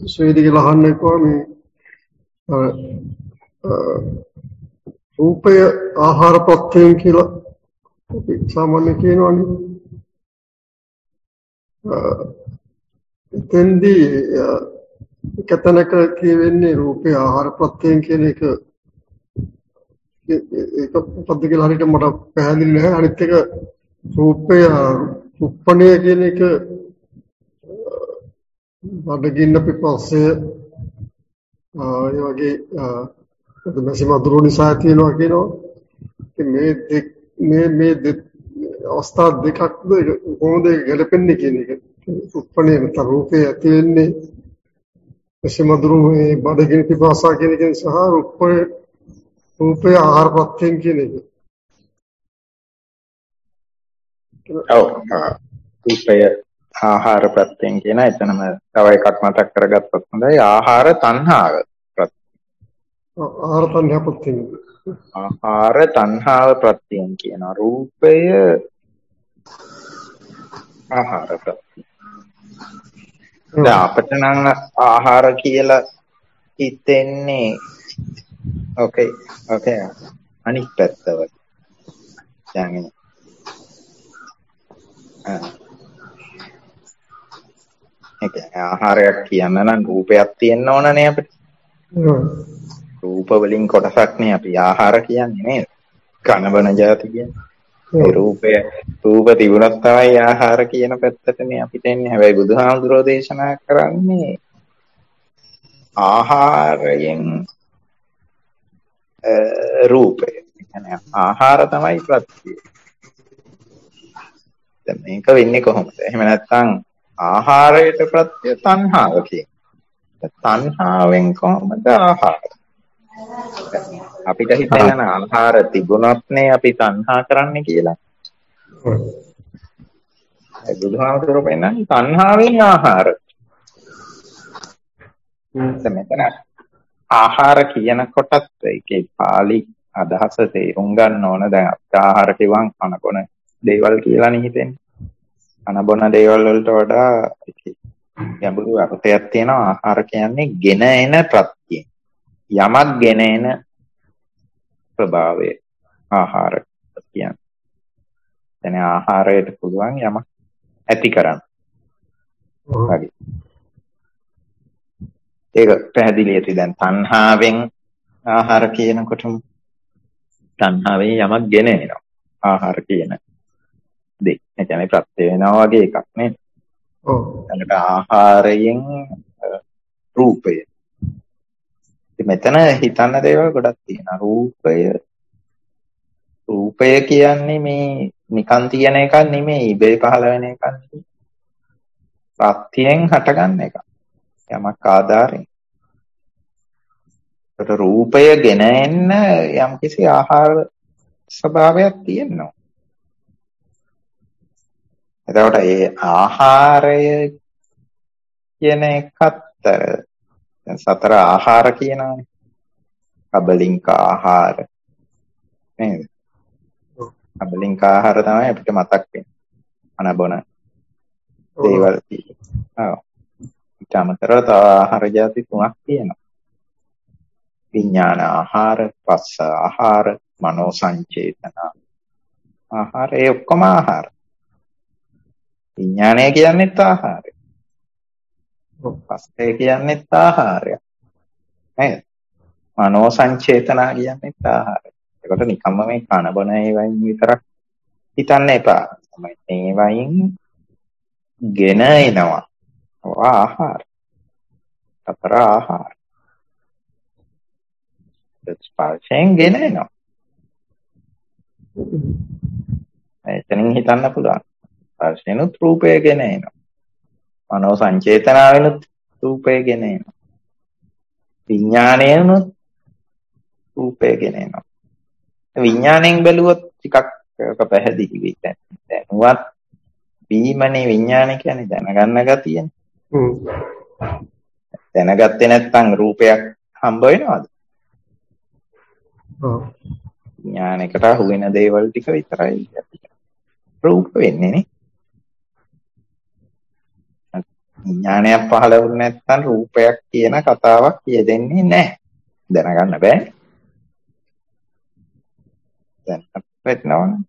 ශ්‍රේදී කියලා අහන්නේ කොහොමද රූපය ආහාර ප්‍රත්‍යයෙන් කියලා අපි සාමාන්‍ය කියනවනේ. එතෙන්දී එකතැනක කියවෙන්නේ රූපය ආහාර ප්‍රත්‍යයෙන් කියන එක ඒක මොකද්ද කියලා හරියට මට පැහැදිලි නැහැ. අනිත් එක රූපය උප්පණය කියන එක බඩගින්න පිපස්සය ඒ වගේ මැසි මදුරු නිසා තියෙනවා කියනවා. මේ අවස්ථා දෙකක්ද කොහොමද ගැලපෙන්නේ කියන එක. උප්පණය නැත්නම් රූපේ ඇති වෙන්නේ මැසි මදුරු මේ බඩගින්න පිපස්සා කියන එකෙන් සහ රූපය ආහාර ප්‍රත්‍යයෙන් කියන එක. ඔව් රූපය ආහාර ප්‍රත්‍යයෙන් කියන එතනම තව එකක් මතක් කරගත්තොත් හොඳයි. ආහාර තණ්හාව ප්‍රත්‍යයෙන්. ආහාර තණ්හා ප්‍රත්‍යයෙන්. ආහාර තණ්හාව ප්‍රත්‍යයෙන් කියන රූපය ආහාර ප්‍රත්‍යයෙන්. දැන් අපිට නම් ආහාර කියලා හිතෙන්නේ ඕකේ අනිත් පැත්තව. දැන් ඒ කියන්නේ ආහාරයක් කියන්න නම් රූපයක් තියෙන්න ඕනනේ අපිට. රූප වලින් කොටසක් නේ අපි ආහාර කියන්නේ නේද? කන බන જાති කියන්නේ. ඒ රූප තිබුණත් තමයි ආහාර කියන පැත්තටනේ අපිට එන්නේ. හැබැයි බුදුහාමුදුරෝ දේශනා කරන්නේ ආහාරයෙන් රූපය. කියන්නේ ආහාර තමයි ප්‍රත්‍යය. දැන් මේක වෙන්නේ කොහොමද? එහෙම නැත්නම් ආහාරයට ප්‍රත්‍ය තණ්හාව කියන්නේ. තණ්හාවෙන් කොහොමද ආහාර? අපිට හිතෙන ආහාර තිබුණොත් නේ අපි තණ්හා කරන්නේ කියලා. ඒ බුදුහාමුදුරුවෝ කියන්නේ තණ්හාවෙන් ආහාර. මෙතන ආහාර කියනකොටත් ඒකේ පාලි අදහස තේරුම් ගන්න ඕන. දැන් ආහාර කිව්වන් කනකොන දේවල් කියලානේ හිතෙන්නේ. කනබොන දේවල් වලට වඩා ගැඹුරු අර්ථයක් තියෙනවා. ආහාර කියන්නේ ගෙන එන ප්‍රත්‍යය. යමක් ගෙන එන ස්වභාවය ආහාර කියන්නේ. එතන ආහාරයට පුළුවන් යමක් ඇති කරන්න. හරි. ඒක පැහැදිලි ඇති. දැන් තණ්හාවෙන් ආහාර කියනකොටම තණ්හාවෙන් යමක් ගෙන එනවා. ආහාර කියන දේ. ඒ කියන්නේ ප්‍රත්‍ය වෙනවා වගේ එකක් නේද? ඔව්. එතනට ආහාරයෙන් රූපය. මෙතන හිතන්න දේවල් ගොඩක් තියෙනවා. රූපය කියන්නේ මේ නිකන් තියෙන එකක් නෙමෙයි, ඉබේ පහළ වෙන එකක් නෙමෙයි. ප්‍රත්‍යයෙන් හටගන්න එකක්. යමක් ආධාරයෙන්. ඒකට රූපය ගෙන එන්න යම්කිසි ආහාර ස්වභාවයක් තියෙනවා. එතකොට ඒ ආහාරය කියන එකත් දැන් සතර ආහාර කියනවානේ. කබලින්ක ආහාර නේද? කබලින්ක ආහාර තමයි අපිට මතක් වෙන්නේ. අනබොන දේවල් තියෙනවා. ඔව්. ඊට අමතරව තව ආහාර ಜಾති තුනක් තියෙනවා. විඥාන ආහාර, පස්ස ආහාර, මනෝ සංචේතන ආහාර. ඒ ඔක්කොම ආහාර. විඥානය කියන්නේත් ආහාරය. පස්සේ කියන්නේත් ආහාරය. නේද? මනෝ සංචේතන කියන්නේත් ආහාරය. ඒකට නිකම්ම මේ කන බොන ඒවායින් විතරක් හිතන්න එපා. මේ වයින් ගෙන එනවා. ආහාර. සතර ආහාර. ස්පර්ශයෙන් ගෙන එනවා. එතනින් හිතන්න පුළුවන්. ස්පර්ශෙනුත් රූපය ගෙන එනවා. මනෝ සංචේතනාවෙනුත් රූපය ගෙන එනවා. විඥාණයනුත් රූපය ගෙන එනවා. විඥාණයෙන් බැලුවොත් ටිකක් පැහැදිලි වෙයි. දැනුවත් වීමනේ විඥානය කියන්නේ දැනගන්න ගතියනේ. දැනගත්තේ නැත්නම් රූපයක් හම්බ වෙනවද? විඥානයකට අහු වෙන දේවල් ටික විතරයි රූප වෙන්නේ නේ. විඥානයක් පහළ වුනේ නැත්නම් රූපයක් කියන කතාවක් කියෙදෙන්නේ නැහැ. දැනගන්න බෑ. දැන් අපිටනවනේ.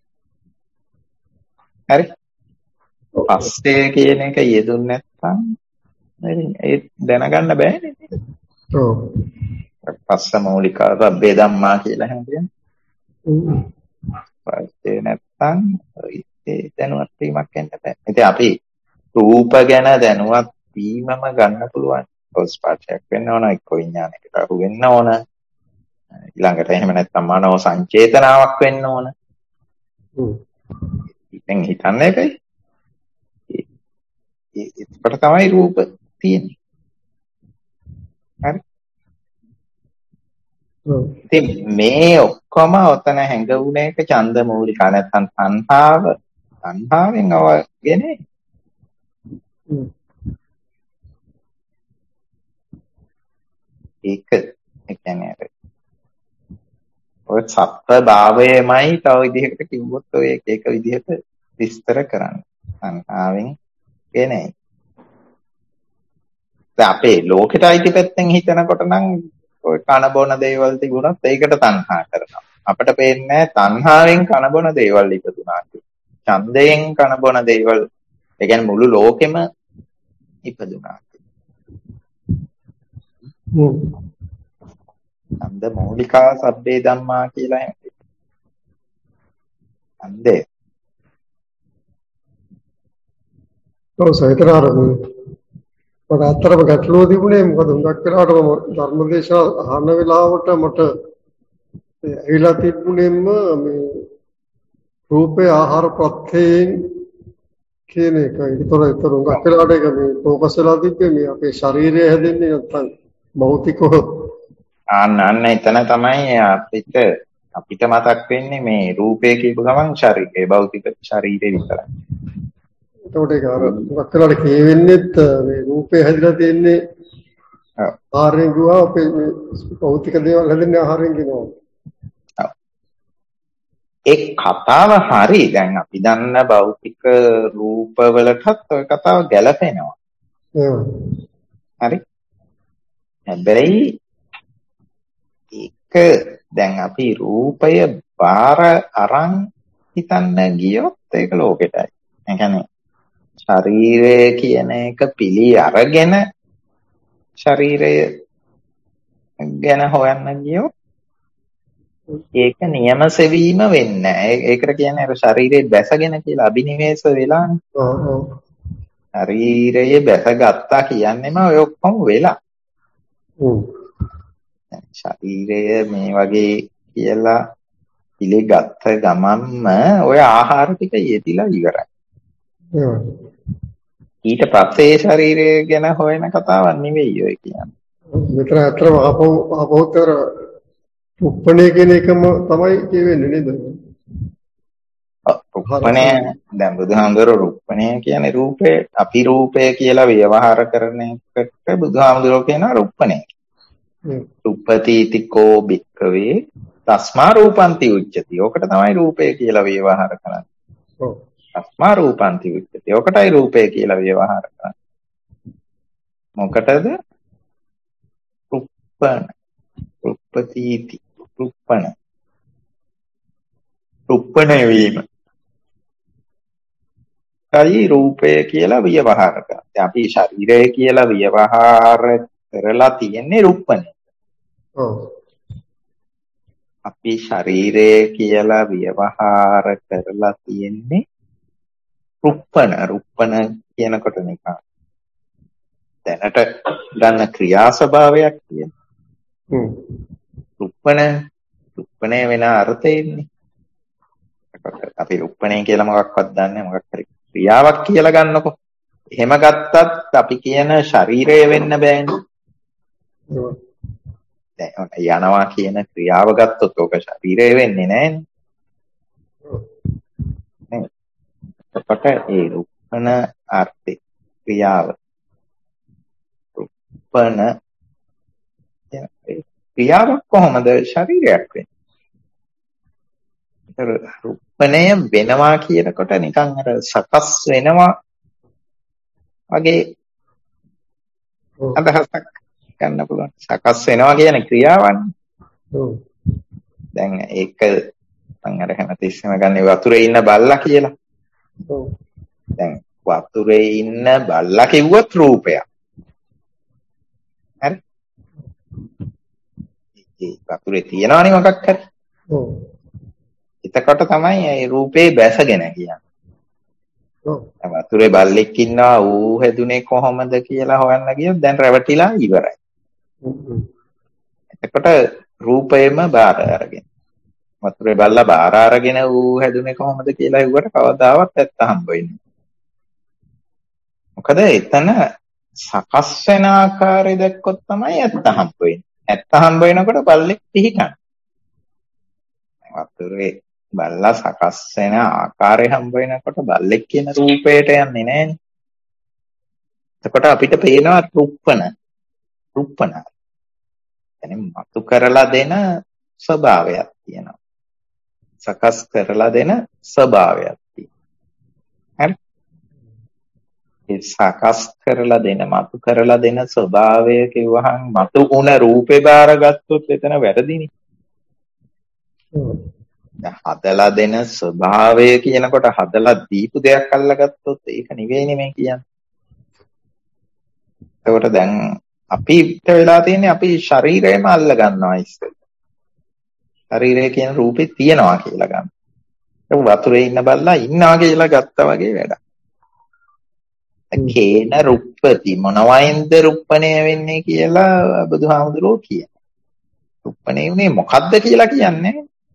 හරි. පස්සේ කියන එක යෙදුන්නේ නැත්නම් ඒ දැනගන්න බෑනේ. ඔව්. පස්ස මූලික රබ්බේ ධම්මා කියලා හැමදේම. පස්සේ නැත්නම් ඒ දැනුවත් වීමක් වෙන්න බෑ. ඉතින් අපි රූප ගැන දැනුවත් වීමම ගන්න පුළුවන්. ස්පර්ශයක් වෙන්න ඕන, එක්ක විඥානයකට අහු වෙන්න ඕන. ඊළඟට එහෙම නැත්නම් මනෝ සංචේතනාවක් වෙන්න ඕන. ඉතින් හිතන්නේ ඒකයි. ඒකට තමයි රූප තියෙන්නේ. හරි. ඉතින් මේ ඔක්කොම ඔතන හැඟුණ එක ඡන්ද මූලික නැත්නම් තණ්හාවෙන් අවගෙන ඒක කියන්නේ ඔය සත්‍ය භාවයමයි තව විදිහකට කිව්වොත් ඔය එක විදිහට විස්තර කරන්න. තණ්හාවෙන් කියන්නේ දැන් අපේ ලෝකෙට අයිති පැත්තෙන් හිතනකොට නම් ඔය කන බොන දේවල් තිබුණත් ඒකට තණ්හා කරනවා. අපිට පේන්නේ තණ්හාවෙන් කන බොන දේවල් ඉපදුනා කියලා. ඡන්දයෙන් කන බොන දේවල්, ඒ කියන්නේ මුළු ලෝකෙම ඉපදුනා. ඡන්ද මූලිකා සබ්බේ ධම්මා කියලා එහෙම. ඡන්දේ. ඔව් සහිතරාරෝ. මට අත්‍තරම ගැටලුව තිබුණේ මොකද හුඟක් වෙලාවට මම ධර්මදේශනා අහන වෙලාවට මට ඇවිල්ලා තිබුණෙම මේ රූපේ ආහාර ප්‍රත්‍යයෙන් කියන එක. ඒතර හුඟක් වෙලාවට ඒක මේ ફોකස් වෙලා තිබ්බේ මේ අපේ ශරීරය හැදෙන්නේ නැත්නම් භෞතිකව. අන්න එතන තමයි අපිට මතක් වෙන්නේ මේ රූපය කියපු ගමන් ශරීරය, භෞතික ශරීරය විතරයි. ඒකට ඒක අර හුඟක් වෙලාවට කියවෙන්නේත් මේ රූපේ හැදිලා තියෙන්නේ ආහාරයෙන් ගුවා අපේ භෞතික දේවල් හැදෙන්නේ ආහාරයෙන් කියනවා. ඒ කතාව හරි. දැන් අපි දන්න භෞතික රූපවලටත් ওই කතාව ගැලපෙනවා. හරි. හැබැයි ඒක දැන් අපි රූපය බාර අරන් හිතන්න ගියොත් ඒක ලෝකෙටයි. ඒ කියන්නේ ශරීරය කියන එක පිළි අරගෙන ශරීරය ගැන හොයන්න ගියොත් ඒක නියම සෙවීම වෙන්නේ නැහැ. ඒකට කියන්නේ අර ශරීරයේ බැසගෙන කියලා අභිනිවේෂ වෙලානේ. ශරීරයේ බැසගත්තා කියන්නේම ඔය ඔක්කොම වෙලා. ශරීරය මේ වගේ කියලා පිළිගත්ත ගමන්ම ඔය ආහාර ටික යෙදිලා ඉවරයි. ඊට පස්සේ ශරීරය ගැන හොයන කතාවක් නෙවෙයි ඔය කියන්නේ. මෙතන අතරම අපෝතර උප්පණය කියන එකම තමයි කියවෙන්නේ නේද? රුප්පණය දැන් බුදුහාමුදුරුවෝ රුප්පණය කියන්නේ රූපේ අපි රූපය කියලා ව්‍යවහාර කරන එකට බුදුහාමුදුරුවෝ කියනවා රුප්පණය. රුප්පතිතිකෝ භික්ඛවේ තස්මා රූපන්ති උච්චති. ඔකට තමයි රූපය කියලා ව්‍යවහාර කරන්නේ. තස්මා රූපන්ති උච්චති. ඔකටයි රූපය කියලා ව්‍යවහාර කරන්නේ. මොකටද? රුප්පණ. රුප්පතිති. රුප්පණ. රුප්පණය වීම. කයි රූපය කියලා ව්‍යවහාර කරන්නේ. අපි ශරීරය කියලා ව්‍යවහාර කරලා තියෙන්නේ රුප්පණය. අපි ශරීරය කියලා ව්‍යවහාර කරලා තියෙන්නේ රුප්පණ. රුප්පණ කියනකොට නිකන් දැනට ගන්න ක්‍රියා ස්වභාවයක් කියන. රුප්පණය වෙන අර්ථයෙන්නේ. අපි රුප්පණය කියලා මොකක්වත් දන්නේ මොකක් හරි ක්‍රියාවක් කියලා ගන්නකො. එහෙම ගත්තත් අපි කියන ශරීරය වෙන්න බෑනේ. දැන් යනවා කියන ක්‍රියාව ගත්තොත් ඔක ශරීරය වෙන්නේ නෑනේ. එතකොට ඒ රුප්පණ අර්ථේ ක්‍රියාව. රුප්පණ ක්‍රියාවක් කොහොමද ශරීරයක් වෙන්නේ? රුප්පණය වෙනවා කියනකොට නිකන් අර සකස් වෙනවා වගේ අදහසක් ගන්න පුළුවන්. සකස් වෙනවා කියන ක්‍රියාවන්. දැන් ඒක මම අර හැමතිස්සෙම ගන්නේ වතුරේ ඉන්න බල්ලා කියලා. දැන් වතුරේ ඉන්න බල්ලා කිව්වොත් රූපයක්. හරි? ඒ වතුරේ තියනවනේ මොකක් හරි. එතකොට තමයි ඒ රූපේ බැසගෙන කියන්නේ. වතුරේ බල්ලෙක් ඉන්නවා ඌ හැදුනේ කොහොමද කියලා හොයන්න ගියොත් දැන් රැවටිලා ඉවරයි. එතකොට රූපයම බාර අරගෙන. වතුරේ බල්ලා බාර අරගෙන ඌ හැදුනේ කොහොමද කියලා හෙව්වට කවදාවත් ඇත්ත හම්බ වෙන්නේ. මොකද එතන සකස් වෙන ආකාරය දැක්කොත් තමයි ඇත්ත හම්බ වෙන්නේ. ඇත්ත හම්බ වෙනකොට බල්ලෙක් පිහිටන. වතුරේ බල්ලා සකස් වෙන ආකාරය හම්බ වෙනකොට බල්ලෙක් කියන රූපයට යන්නේ නැහැ. එතකොට අපිට පේනවා රුප්පන. يعني මතු කරලා දෙන ස්වභාවයක් තියෙනවා. සකස් කරලා දෙන ස්වභාවයක් තියෙනවා. හරි? ඒ සකස් කරලා දෙන මතු කරලා දෙන ස්වභාවය කිව්වහම මතු උන රූපේ බාරගත්තොත් එතන වැරදිනේ. හදලා දෙන ස්වභාවය කියනකොට හදලා දීපු දෙයක් අල්ලගත්තොත් ඒක නෙවෙයිනේ මේ කියන්නේ. ඒකට දැන් අපිට වෙලා තියෙන්නේ අපි ශරීරයම අල්ල ගන්නවා ඉස්සෙල්ලා. ශරීරය කියන රූපේ තියනවා කියලා ගන්න. ඒක වතුරේ ඉන්න බල්ලා ඉන්නවා කියලා ගත්තා වගේ වැඩක්. කේන රුප්පති මොනවයින්ද රුප්පණය වෙන්නේ කියලා බුදුහාමුදුරුවෝ කියනවා. රුප්පණය උනේ මොකද්ද කියලා කියන්නේ.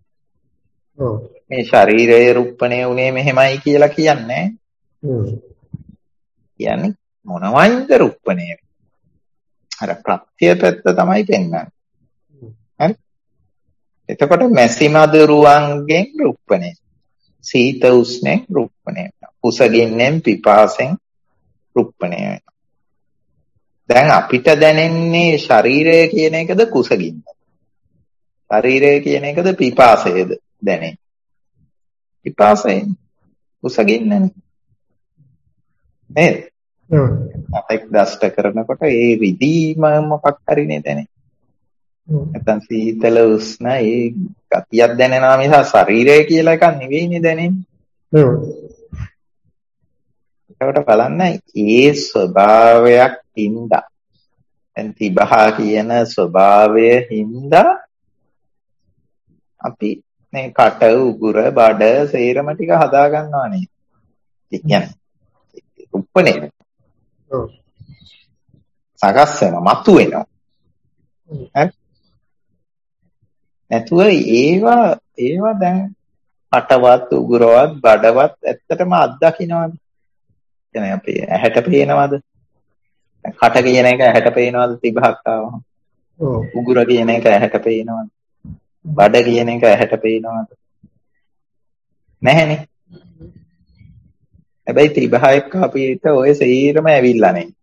මේ ශරීරයේ රුප්පණය උනේ මෙහෙමයි කියලා කියන්නේ. කියන්නේ මොනවයින්ද රුප්පණය වෙන්නේ. අර ප්‍රත්‍ය පැත්ත තමයි පෙන්වන්නේ. හරි? එතකොට මැසි මදුරුවන්ගෙන් රුප්පණය. සීත උෂ්ණෙන් රුප්පණය වෙනවා. කුසගින්නෙන් පිපාසෙන් රුප්පණය වෙනවා. දැන් අපිට දැනෙන්නේ ශරීරය කියන එකද කුසගින්න? ශරීරය කියන එකද පිපාසයද දැනෙන්නේ? පිපාසයෙන් කුසගින්නනේ. නේද? අපෙක් දෂ්ට කරනකොට ඒ රිදීම මොකක් හරිනේ දැනේ. නැත්නම් සීතල උෂ්ණ ඒ ගතියක් දැනෙනවා මිස ශරීරය කියලා එකක් නෙවෙයිනේ දැනෙන්නේ. ඒකට බලන්න ඒ ස්වභාවයක් හින්දා දැන් තිබහා කියන ස්වභාවය හින්දා අපි මේ කට උගුර බඩ සේරම ටික හදා ගන්නවා නේද? ඒ කියන්නේ රුප්පණය සකස් වෙනවා මතු වෙනවා. හරි? නැතුව ඒවා දැන් කටවත් උගුරවත් බඩවත් ඇත්තටම අත්දකින්නවද? කියන්නේ අපි ඇහැට පේනවද? කට කියන එක ඇහැට පේනවද තිබහක් ආවම? උගුර කියන එක ඇහැට පේනවද? බඩ කියන එක ඇහැට පේනවද? නැහැනේ. හැබැයි තිබහ එක්ක අපිට ඔය සීරම ඇවිල්ලා නේ.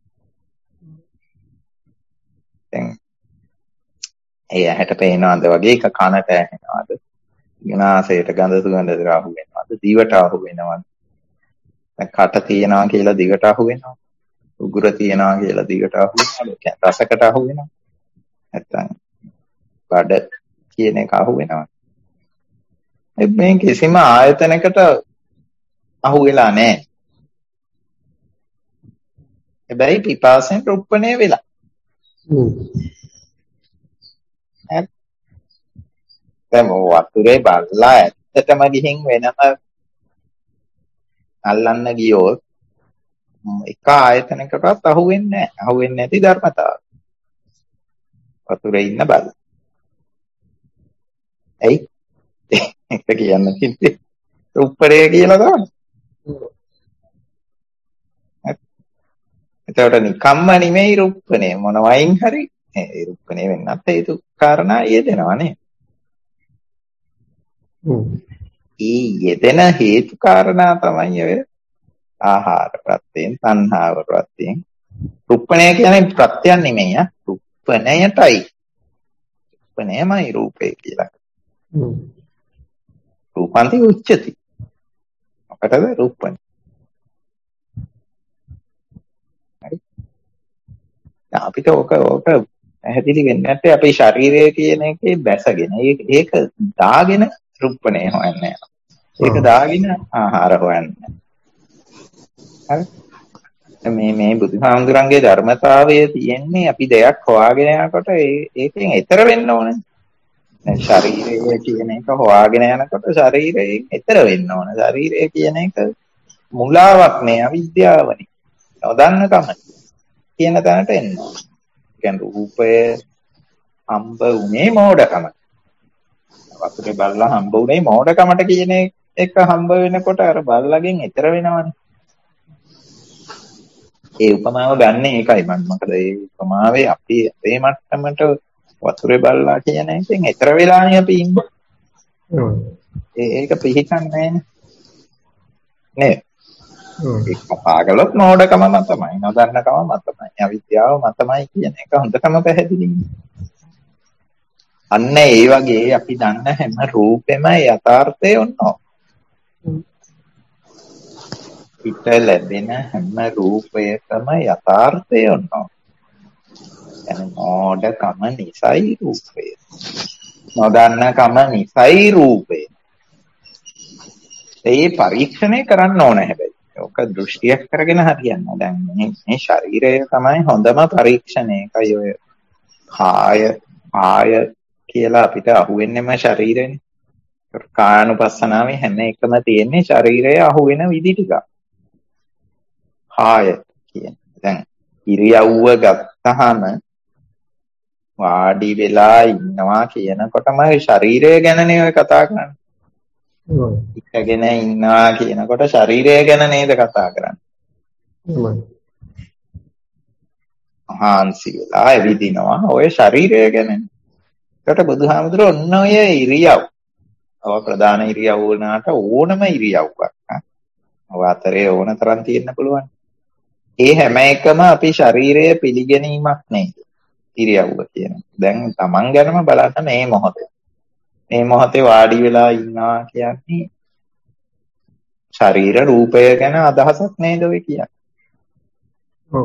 දැන් ඒ ඇහැට පේනවද වගේ එක කනට ඇහෙනවද? නාසයට ගඳ සුවඳ අහු වෙනවද? දිවට අහු වෙනවද? දැන් කට තියනවා කියලා දිවට අහු වෙනවද? උගුර තියනවා කියලා දිවට අහු වෙනවද? රසකට අහු වෙනවද? නැත්තම් බඩ කියන එක අහු වෙනවද? මේ කිසිම ආයතනයකට අහු වෙලා නැහැ. හැබැයි පිපාසෙන් රුප්පණය වෙලා. දැන් වතුරේ බල්ලා ඇත්තටම ගිහින් වෙනම අල්ලන්න ගියොත් එක ආයතනයකටවත් අහු වෙන්නේ නැහැ. අහු වෙන්නේ නැති ධර්මතාවය. වතුරේ ඉන්න බල්ලා. ඇයි? ඒක කියන්න කිව්වේ රුප්පණය කියලා තමයි. එතකොට නිකම්ම නෙමෙයි රුප්පණය මොනවයින් හරි ඒ රුප්පණය වෙන්නත් හේතු කාරණා යෙදෙනවා නේ. ඒ යෙදෙන හේතු කාරණා තමයි ඔය ආහාර ප්‍රත්‍යයෙන් තණ්හාව ප්‍රත්‍යයෙන් රුප්පණය කියන්නේ ප්‍රත්‍යයන් නෙමෙයි රුප්පණයටයි. රුප්පණයමයි රූපේ කියලා. රූපන්ති උච්චති. මොකටද රුප්පණය? අපිට ඕක පැහැදිලි වෙන්නේ නැත්තේ අපේ ශරීරය කියන එකේ බැසගෙන ඒක දාගෙන රුප්පණය හොයන්නේ. ඒක දාගෙන ආහාර හොයන්නේ. හරි. මේ බුදුහාමුදුරන්ගේ ධර්මතාවය තියෙන්නේ අපි දෙයක් හොයාගෙන යනකොට ඒකෙන් ඈතර වෙන්න ඕනේ. දැන් ශරීරය කියන එක හොයාගෙන යනකොට ශරීරයෙන් ඈතර වෙන්න ඕනේ. ශරීරය කියන එක මුලාවක් නේ, අවිද්‍යාවනේ. නොදන්නකම කියන තැනට එන්න ඕනේ. කියන්නේ රූපය හම්බ උනේ මෝඩකම. වතුරේ බල්ලා හම්බ උනේ මෝඩකමට කියන එක හම්බ වෙනකොට අර බල්ලගෙන් ඈතර වෙනවනේ. ඒ උපමාව ගන්න ඒකයි මම. මොකද ඒ උපමාවේ අපේ මට්ටමට වතුරේ බල්ලා කියන එකෙන් ඈතර වෙලානේ අපි ඉන්නේ. ඒක පිළිගන්නේ නේ. ඒක කතා කළොත් මෝඩකම මතමයි, නොදන්නකම මතමයි, අවිද්‍යාව මතමයි කියන එක හොඳටම පැහැදිලියි. අන්න ඒ වගේ අපි දන්න හැම රූපෙම යථාර්ථය ඔන්නෝ. පිට ලැබෙන හැම රූපයකම යථාර්ථය ඔන්නෝ. එන මෝඩකම නිසයි රූපය. නොදන්නකම නිසයි රූපය. ඒ පරීක්ෂණය කරන්න ඕන හැබැයි. ඔක දෘෂ්ටියක් කරගෙන හරියන්නේ. දැන් මේ ශරීරය තමයි හොඳම පරීක්ෂණය. ඒකයි ඔය කාය කියලා අපිට අහුවෙන්නේම ශරීරෙනේ. කායानुපස්සනාවේ හැම එකම තියෙන්නේ ශරීරය අහුවෙන විදි ටික. කාය කියන්නේ. දැන් ඉරියව්ව ගත්තාම වාඩි වෙලා ඉන්නවා කියනකොටම ශරීරය ගැනනේ ඔය කතා කරන්නේ. ඉකගෙන ඉන්නවා කියනකොට ශරීරය ගැන නේද කතා කරන්නේ. හාන්සි වෙලා ඇවිදිනවා ඔය ශරීරය ගැන. ඒකට බුදුහාමුදුරුවෝ ඔන්න ඔය ඉරියව්. ඔය ප්‍රධාන ඉරියව් වුණාට ඕනම ඉරියව්වක්. ඔය අතරේ ඕන තරම් තියෙන්න පුළුවන්. ඒ හැම එකම අපි ශරීරයේ පිළිගැනීමක් නේද? ඉරියව්ව කියන්නේ. දැන් Taman ගැනම බලන්න මේ මොහොතේ. මේ මොහොතේ වාඩි වෙලා ඉන්නවා කියන්නේ ශරීර රූපය ගැන අදහසක් නේද ඔය කියන්නේ. ඔව්.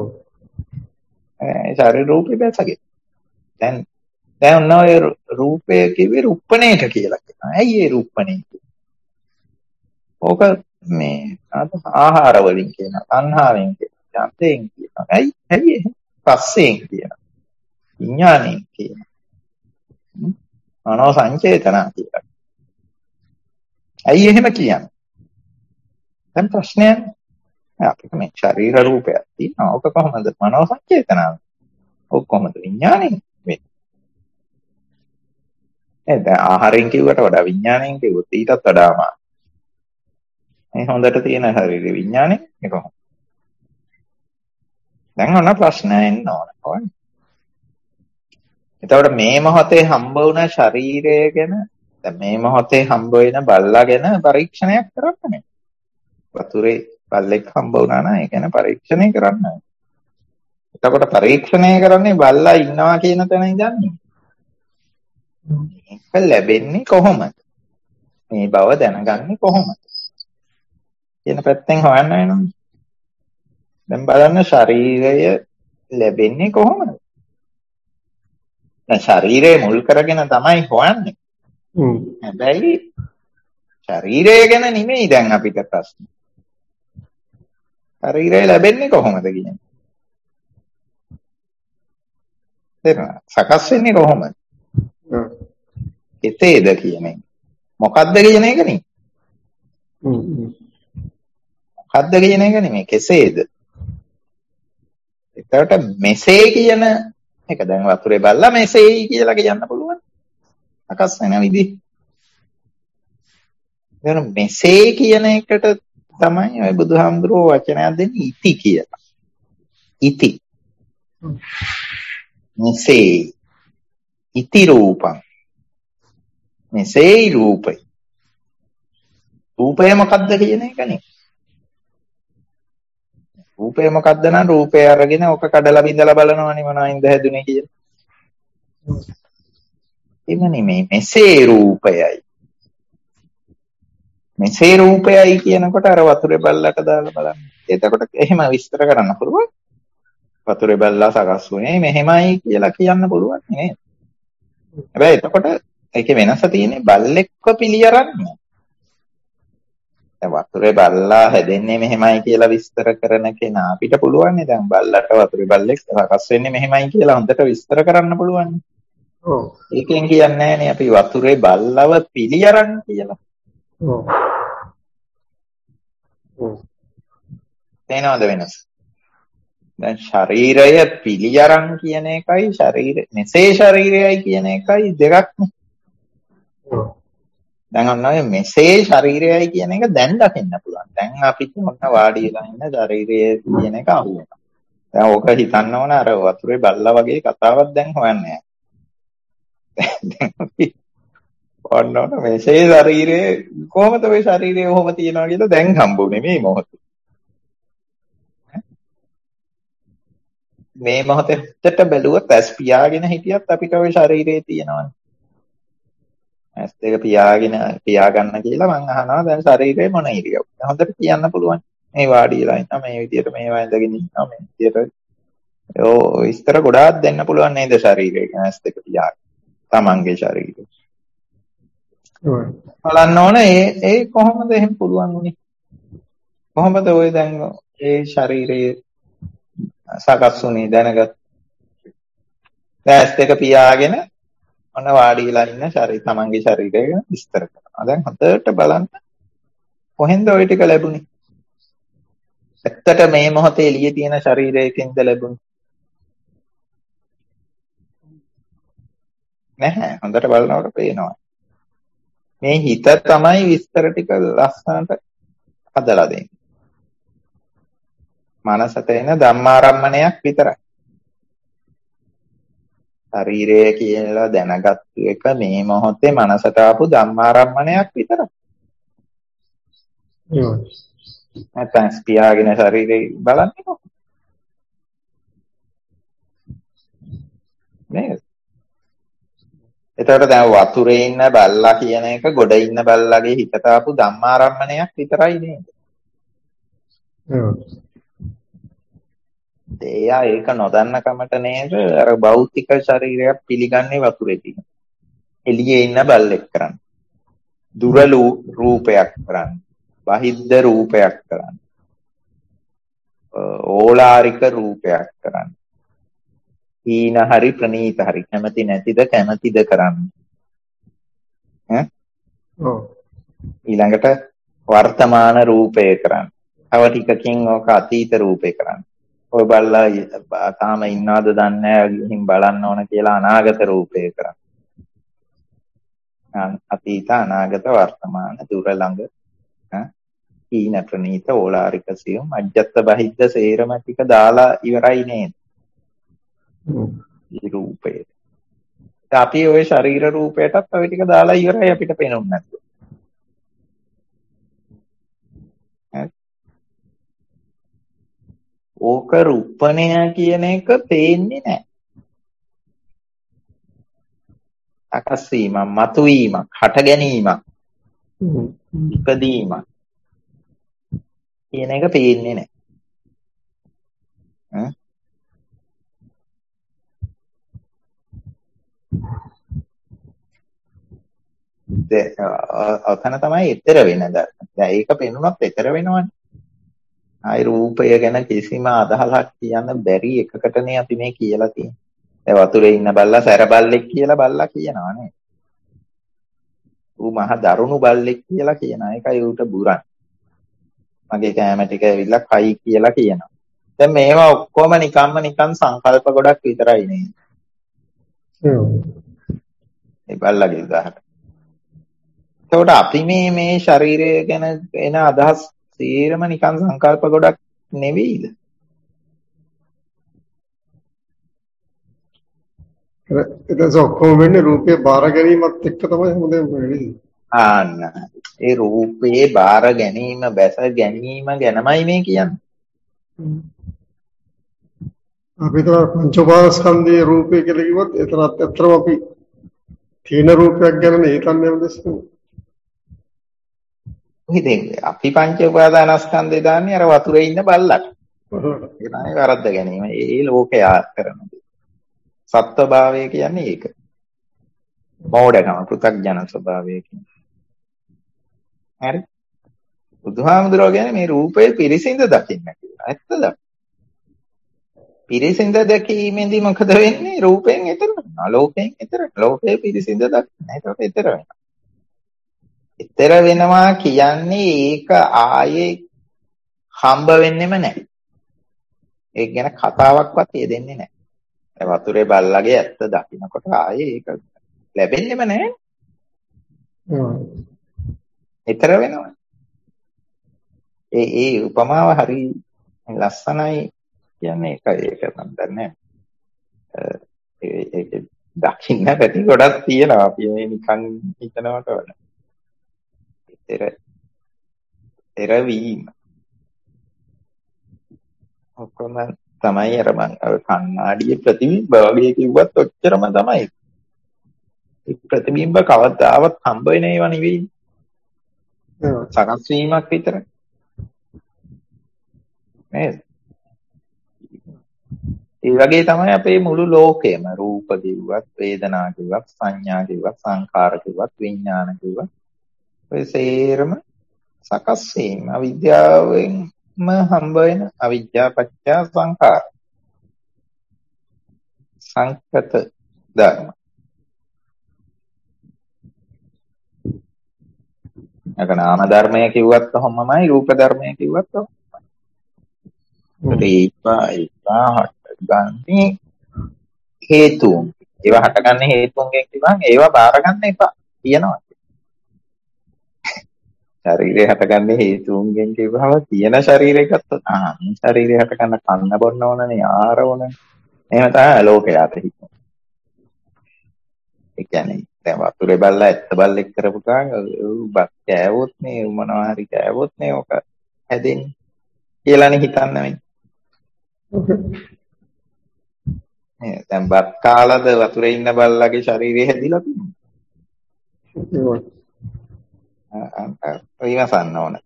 ශරීර රූපේ බැසගෙන. දැන් ඔන්න ඔය රූපය කිව්වේ රුප්පණේක කියලා කියනවා. ඇයි ඒ රුප්පණේ කියන්නේ? ඕක මේ ආහාර වලින් කියන, තණ්හාවෙන් කියන, ඡන්දයෙන් කියනවා. ඇයි පස්සෙන් කියනවා. විඥාණයෙන් කියනවා. මනෝ සංචේතන කියලා. ඇයි එහෙම කියන්නේ? දැන් ප්‍රශ්නයක්. අපිට මේ ශරීර රූපයක් තියෙනවා. ඕක කොහොමද මනෝ සංචේතනාව? ඕක කොහොමද විඥාණයෙන් වෙන්නේ? දැන් ආහාරයෙන් කිව්වට වඩා විඥාණයෙන් කිව්වොත් ඊටත් වඩා අමාරුයි. මේ හොඳට තියෙන ශරීර විඥාණය ඒක කොහොමද? දැන් ඔන්න ප්‍රශ්නය එන්න ඕන. එතකොට මේ මොහොතේ හම්බ වුණ ශරීරය ගැන දැන් මේ මොහොතේ හම්බ වෙන බල්ලා ගැන පරීක්ෂණයක් කරන්න. වතුරේ බල්ලෙක් හම්බ වුණා නම් ඒ ගැන පරීක්ෂණය කරන්න. එතකොට පරීක්ෂණය කරන්නේ බල්ලා ඉන්නවා කියන තැන ඉඳන්. මේක ලැබෙන්නේ කොහොමද? මේ බව දැනගන්නේ කොහොමද? කියන පැත්තෙන් හොයන්න වෙනවා. දැන් බලන්න ශරීරය ලැබෙන්නේ කොහොමද? දැන් ශරීරය මුල් කරගෙන තමයි හොයන්නේ. හැබැයි ශරීරය ගැන නෙමෙයි දැන් අපිට ප්‍රශ්නේ. ශරීරය ලැබෙන්නේ කොහොමද කියන්නේ? තේරුණා? සකස් වෙන්නේ කොහොමද? කෙසේද කියන එක. මොකද්ද කියන එක නෙමෙයි. මොකද්ද කියන එක නෙමෙයි කෙසේද? ඒකට මෙසේ කියන එක දැන් වතුරේ බල්ලා මෙසේයි කියලා කියන්න පුළුවන්. සකස් වෙන විදිහ. දැන් මෙසේ කියන එකට තමයි ඔය බුදුහාමුදුරුවෝ වචනයක් දෙන්නේ ඉති කියලා. ඉති. මෙසේ ඉති රූපං. මෙසේ රූපයි. රූපය මොකද්ද කියන එකනේ. රූපය මොකද්ද නම් රූපය අරගෙන ඔක කඩලා බිඳලා බලනවනේ මොනවයින්ද හැදුනේ කියලා. එමනේ මෙසේ රූපයයි. මෙසේ රූපයයි කියනකොට අර වතුරේ බල්ලට දාලා බලන්න. එතකොට එහෙම විස්තර කරන්න පුළුවන්. වතුරේ බල්ලා සකස් වුණේ මෙහෙමයි කියලා කියන්න පුළුවන් නේද? හැබැයි එතකොට ඒකේ වෙනස තියෙන්නේ බල්ලෙක්ව පිළියරන්නේ. දැන් වතුරේ බල්ලා හැදෙන්නේ මෙහෙමයි කියලා විස්තර කරන කෙනා අපිට පුළුවන් නේ දැන් බල්ලට වතුරේ බල්ලෙක් සකස් වෙන්නේ මෙහෙමයි කියලා හොඳට විස්තර කරන්න පුළුවන්. ඔව්. ඒකෙන් කියන්නේ නැහැනේ අපි වතුරේ බල්ලව පිළියරන් කියලා. ඔව්. ඔව්. තේනවද වෙනස? දැන් ශරීරය පිළියරන් කියන එකයි මෙසේ ශරීරයයි කියන එකයි දෙකක් නේ. ඔව්. දැන් අන්න ඔය මෙසේ ශරීරයයි කියන එක දැන් දකින්න පුළුවන්. දැන් අපිට මොන වාඩි වෙලා ඉන්න ශරීරය කියන එක අහුවෙනවා. දැන් ඕක හිතන්න ඕන අර වතුරේ බල්ලා වගේ කතාවක් දැන් හොයන්නේ නැහැ. ඔන්න මෙසේ ශරීරය කොහොමද ඔය ශරීරය කොහොම තියනවා කියලා දැන් හම්බුනේ මේ මොහොතේ. මේ මොහොතේට බැලුවොත් ඇස් පියාගෙන හිටියත් අපිට ওই ශරීරයේ තියෙනවනේ. ඇස් දෙක පියාගන්න කියලා මං අහනවා දැන් ශරීරේ මොන ඉරියව්ද? හොඳට කියන්න පුළුවන්. මේ වාඩි වෙලා ඉන්නවා මේ විදියට මේවා ඉඳගෙන ඉන්නවා මේ විදියට. ඔය විස්තර ගොඩාක් දෙන්න පුළුවන් නේද ශරීරේ ගැන ඇස් දෙක පියාගෙන. තමන්ගේ ශරීරේ. බලන්න ඕන ඒ කොහොමද එහෙම පුළුවන් උනේ? කොහොමද ඔය දැන් ඒ ශරීරයේ සකස් වුණේ දැනගත් ඇස් දෙක පියාගෙන ඔන්න වාඩි වෙලා ඉන්න තමන්ගේ ශරීරය ගැන විස්තර කරනවා. දැන් හොඳට බලන්න කොහෙන්ද ওই ටික ලැබුණේ? ඇත්තට මේ මොහොතේ එළියේ තියෙන ශරීරයකින්ද ලැබුණේ? නැහැ. හොඳට බලනකොට පේනවා. මේ හිත තමයි විස්තර ටික ලස්සනට හදලා දෙන්නේ. මනසට එන ධම්මාරම්මණයක් විතරයි. ශරීරය කියලා දැනගත්තු එක මේ මොහොතේ මනසට ආපු ධම්මාරම්මණයක් විතරයි. නැත්නම් ස්පියාගෙන ශරීරය බලන්නේ කොහොමද? නේද? එතකොට දැන් වතුරේ ඉන්න බල්ලා කියන එක ගොඩ ඉන්න බල්ලාගේ හිතට ආපු ධම්මාරම්මණයක් විතරයි නේද? එයා ඒක නොදන්න කමට නේද අර භෞතික ශරීරයක් පිළිගන්නේ වතුරේ තියෙන. එළියේ ඉන්න බල්ලෙක් කරන්නේ. දුර රූපයක් කරන්නේ. බහිද්ද රූපයක් කරන්නේ. ඕලාරික රූපයක් කරන්නේ. හීන හරි ප්‍රනීත හරි කැමති නැතිද කැමතිද කරන්නේ. ඊළඟට වර්තමාන රූපය කරන්නේ. තව ටිකකින් ඕක අතීත රූපේ කරන්නේ. ඔය බල්ලා තාම ඉන්නවද දන්නේ නැහැ ගිහින් බලන්න ඕන කියලා අනාගත රූපය කරන්නේ. අතීත අනාගත වර්තමාන දුර ළඟ හීන ප්‍රනීත ඕලාරික සියුම් අජ්ජත් බහිද්ද සේරම ටික දාලා ඉවරයි නේද? රූපේ. අපි ওই ශරීර රූපයටත් ඔය ටික දාලා ඉවරයි අපිට පේනුන්නේ නැතුව. ඕක රූපණය කියන එක පේන්නේ නැහැ. සකස් වීමක්, මතුවීමක්, හට ගැනීමක්, ඉපදීමක් කියන එක පේන්නේ නැහැ. ඔතන තමයි ඊතර වෙන දැන් ඒක පෙන්නුනොත් ඊතර වෙනවනේ. ආයි රූපය ගැන කිසිම අදහසක් කියන්න බැරි එකකටනේ අපි මේ කියලා තියෙන්නේ. දැන් වතුරේ ඉන්න බල්ලා සැර බල්ලෙක් කියලා බල්ලා කියනවා නේ. ඌ මහ දරුණු බල්ලෙක් කියලා කියනවා. ඒකයි ඌට බුරන්. මගේ කෑම ටික ඇවිල්ලා කයි කියලා කියනවා. දැන් මේවා ඔක්කොම නිකන් සංකල්ප ගොඩක් විතරයි නේ. ඒ බල්ලාගේ උදාහරණ. ඒකට අපි මේ ශරීරය ගැන එන අදහස් සීරම නිකන් සංකල්ප ගොඩක් නෙවෙයිද? ඒක ඔක්කොම වෙන්නේ රූපේ බාර ගැනීමත් එක්ක තමයි හැමදේම වෙන්නේ. ඒ රූපේ බාර ගැනීම බැස ගැනීම ගැනමයි මේ කියන්නේ. අපි තව පංච උපාදානස්කන්ධයේ රූපේ කියලා කිව්වොත් එතනත් ඇත්තටම අපි තීන රූපයක් ගැන හිතන්නේ නැද්ද? ඉතින් අපි පංච උපාදානස්කන්ධය දාන්නේ අර වතුරේ ඉන්න බල්ලට. ඒක තමයි වරද්ද ගැනීම. ඒ ලෝකයා කරන දේ. සත්වභාවය කියන්නේ ඒක. මෝඩකම, පෘථග්ජන ස්වභාවය කියන්නේ. හරි. බුදුහාමුදුරුවෝ කියන්නේ මේ රූපය පිරිසිඳ දකින්න කියලා. ඇත්තද? පිරිසිඳ දැකීමේදී මොකද වෙන්නේ? රූපයෙන් ඈතර වෙනවා. ලෝකයෙන් ඈතර. ලෝකේ පිරිසිඳ දකින්න. ඒකට ඈතර වෙනවා. ඈතර වෙනවා කියන්නේ ඒක ආයේ හම්බ වෙන්නෙම නැහැ. ඒක ගැන කතාවක්වත් යෙදෙන්නේ නැහැ. ඒ වතුරේ බල්ලගේ ඇත්ත දකින්නකොට ආයේ ඒක ලැබෙන්නෙම නැහැ. ඈතර වෙනවා. ඒ උපමාව හරි ලස්සනයි කියන්නේ ඒක මම දන්නේ ඒක දකින්න පැති ගොඩක් තියෙනවා. අපි මේ නිකන් හිතනවට වඩා. එරවීම ඔක්කොම තමයි අර මං කන්නාඩියේ ප්‍රතිබිම්බ වගේ කිව්වත් ඔච්චරම තමයි. ඒ ප්‍රතිබිම්බ කවදාවත් හම්බ වෙන ඒවා නෙවෙයි. සකස් වීමක් විතරයි. නේද? ඒ වගේ තමයි අපේ මුළු ලෝකෙම රූප කිව්වත්, වේදනා කිව්වත්, සංඥා කිව්වත්, සංඛාර කිව්වත්, විඥාන කිව්වත් ඔය සේරම සකස් වීම අවිද්‍යාවෙන්ම හම්බ වෙන අවිද්‍යා පත්‍ය සංඛාර සංකත ධර්ම. ඒක නාම ධර්මය කිව්වත් කොහොමමයි, රූප ධර්මය කිව්වත් කොහොමමයි. ඒවා හටගන්නේ හේතුන්. ඒවා හටගන්නේ හේතුන්ගෙන් කිව්වම ඒවා බාර ගන්න එපා කියනවා. ශරීරය හටගන්නේ හේතුන්ගෙන් කිව්වම තියෙන ශරීරය ගත්තොත් ශරීරය හටගන්න කන්න බොන්න ඕනනේ, ආහාර ඕනනේ. එහෙම තමයි ලෝකයට හිතෙන්නේ. ඒ කියන්නේ දැන් වතුරේ බල්ලා ඇත්ත බල්ලෙක් කරපු ගමන් බත් කෑවොත් නේ මොනවා හරි කෑවොත් නේ ඔක හැදෙන්නේ කියලානේ හිතන්න වෙන්නේ. දැන් බත් කාලාද වතුරේ ඉන්න බල්ලාගේ ශරීරය හැදිලා තියෙන්නේ. විමසන්න ඕන.